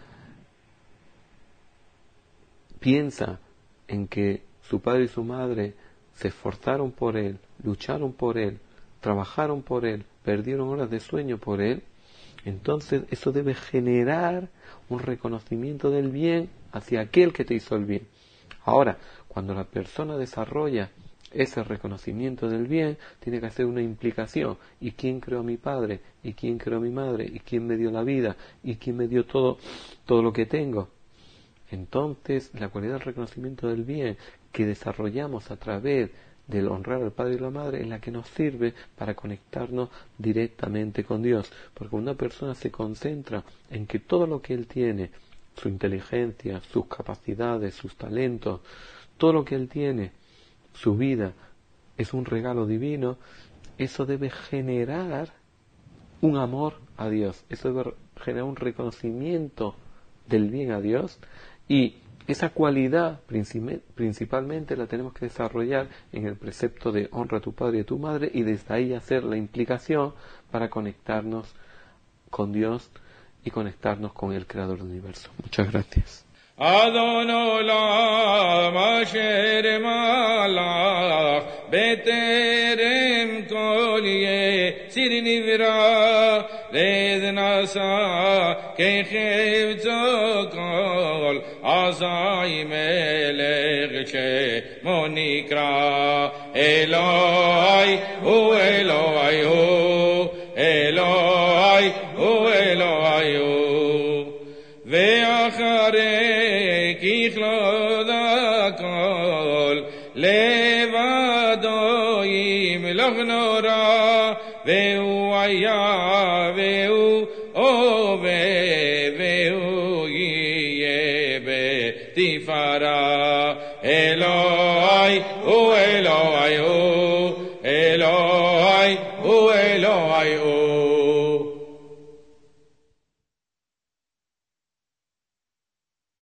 piensa en que su padre y su madre se esforzaron por él, lucharon por él, trabajaron por él, perdieron horas de sueño por él, entonces eso debe generar un reconocimiento del bien hacia aquel que te hizo el bien. Ahora, cuando la persona desarrolla ese reconocimiento del bien, tiene que hacer una implicación. ¿Y quién creó a mi padre? ¿Y quién creó a mi madre? ¿Y quién me dio la vida? ¿Y quién me dio todo, todo lo que tengo? Entonces, la cualidad del reconocimiento del bien que desarrollamos a través del honrar al padre y la madre es la que nos sirve para conectarnos directamente con Dios. Porque una persona se concentra en que todo lo que él tiene, su inteligencia, sus capacidades, sus talentos, todo lo que él tiene, su vida, es un regalo divino, eso debe generar un amor a Dios, eso debe generar un reconocimiento del bien a Dios, y esa cualidad principalmente la tenemos que desarrollar en el precepto de honra a tu padre y a tu madre, y desde ahí hacer la implicación para conectarnos con Dios y conectarnos con el Creador del universo. Muchas gracias. אדון עולם אשר מלך בטרם כל יציר נברא רד נשא כחפצו כל עשי מלך שמו נקרא אלוהי הוא אלוהי הוא אלוהי הוא אלוהי הוא ואחרי ככלות הכל לבדו ימלוך נורא והוא היה והוא הווה והוא יהיה בתפארה אלוהי הוא אלוהי הוא אלוהי הוא אלוהי הוא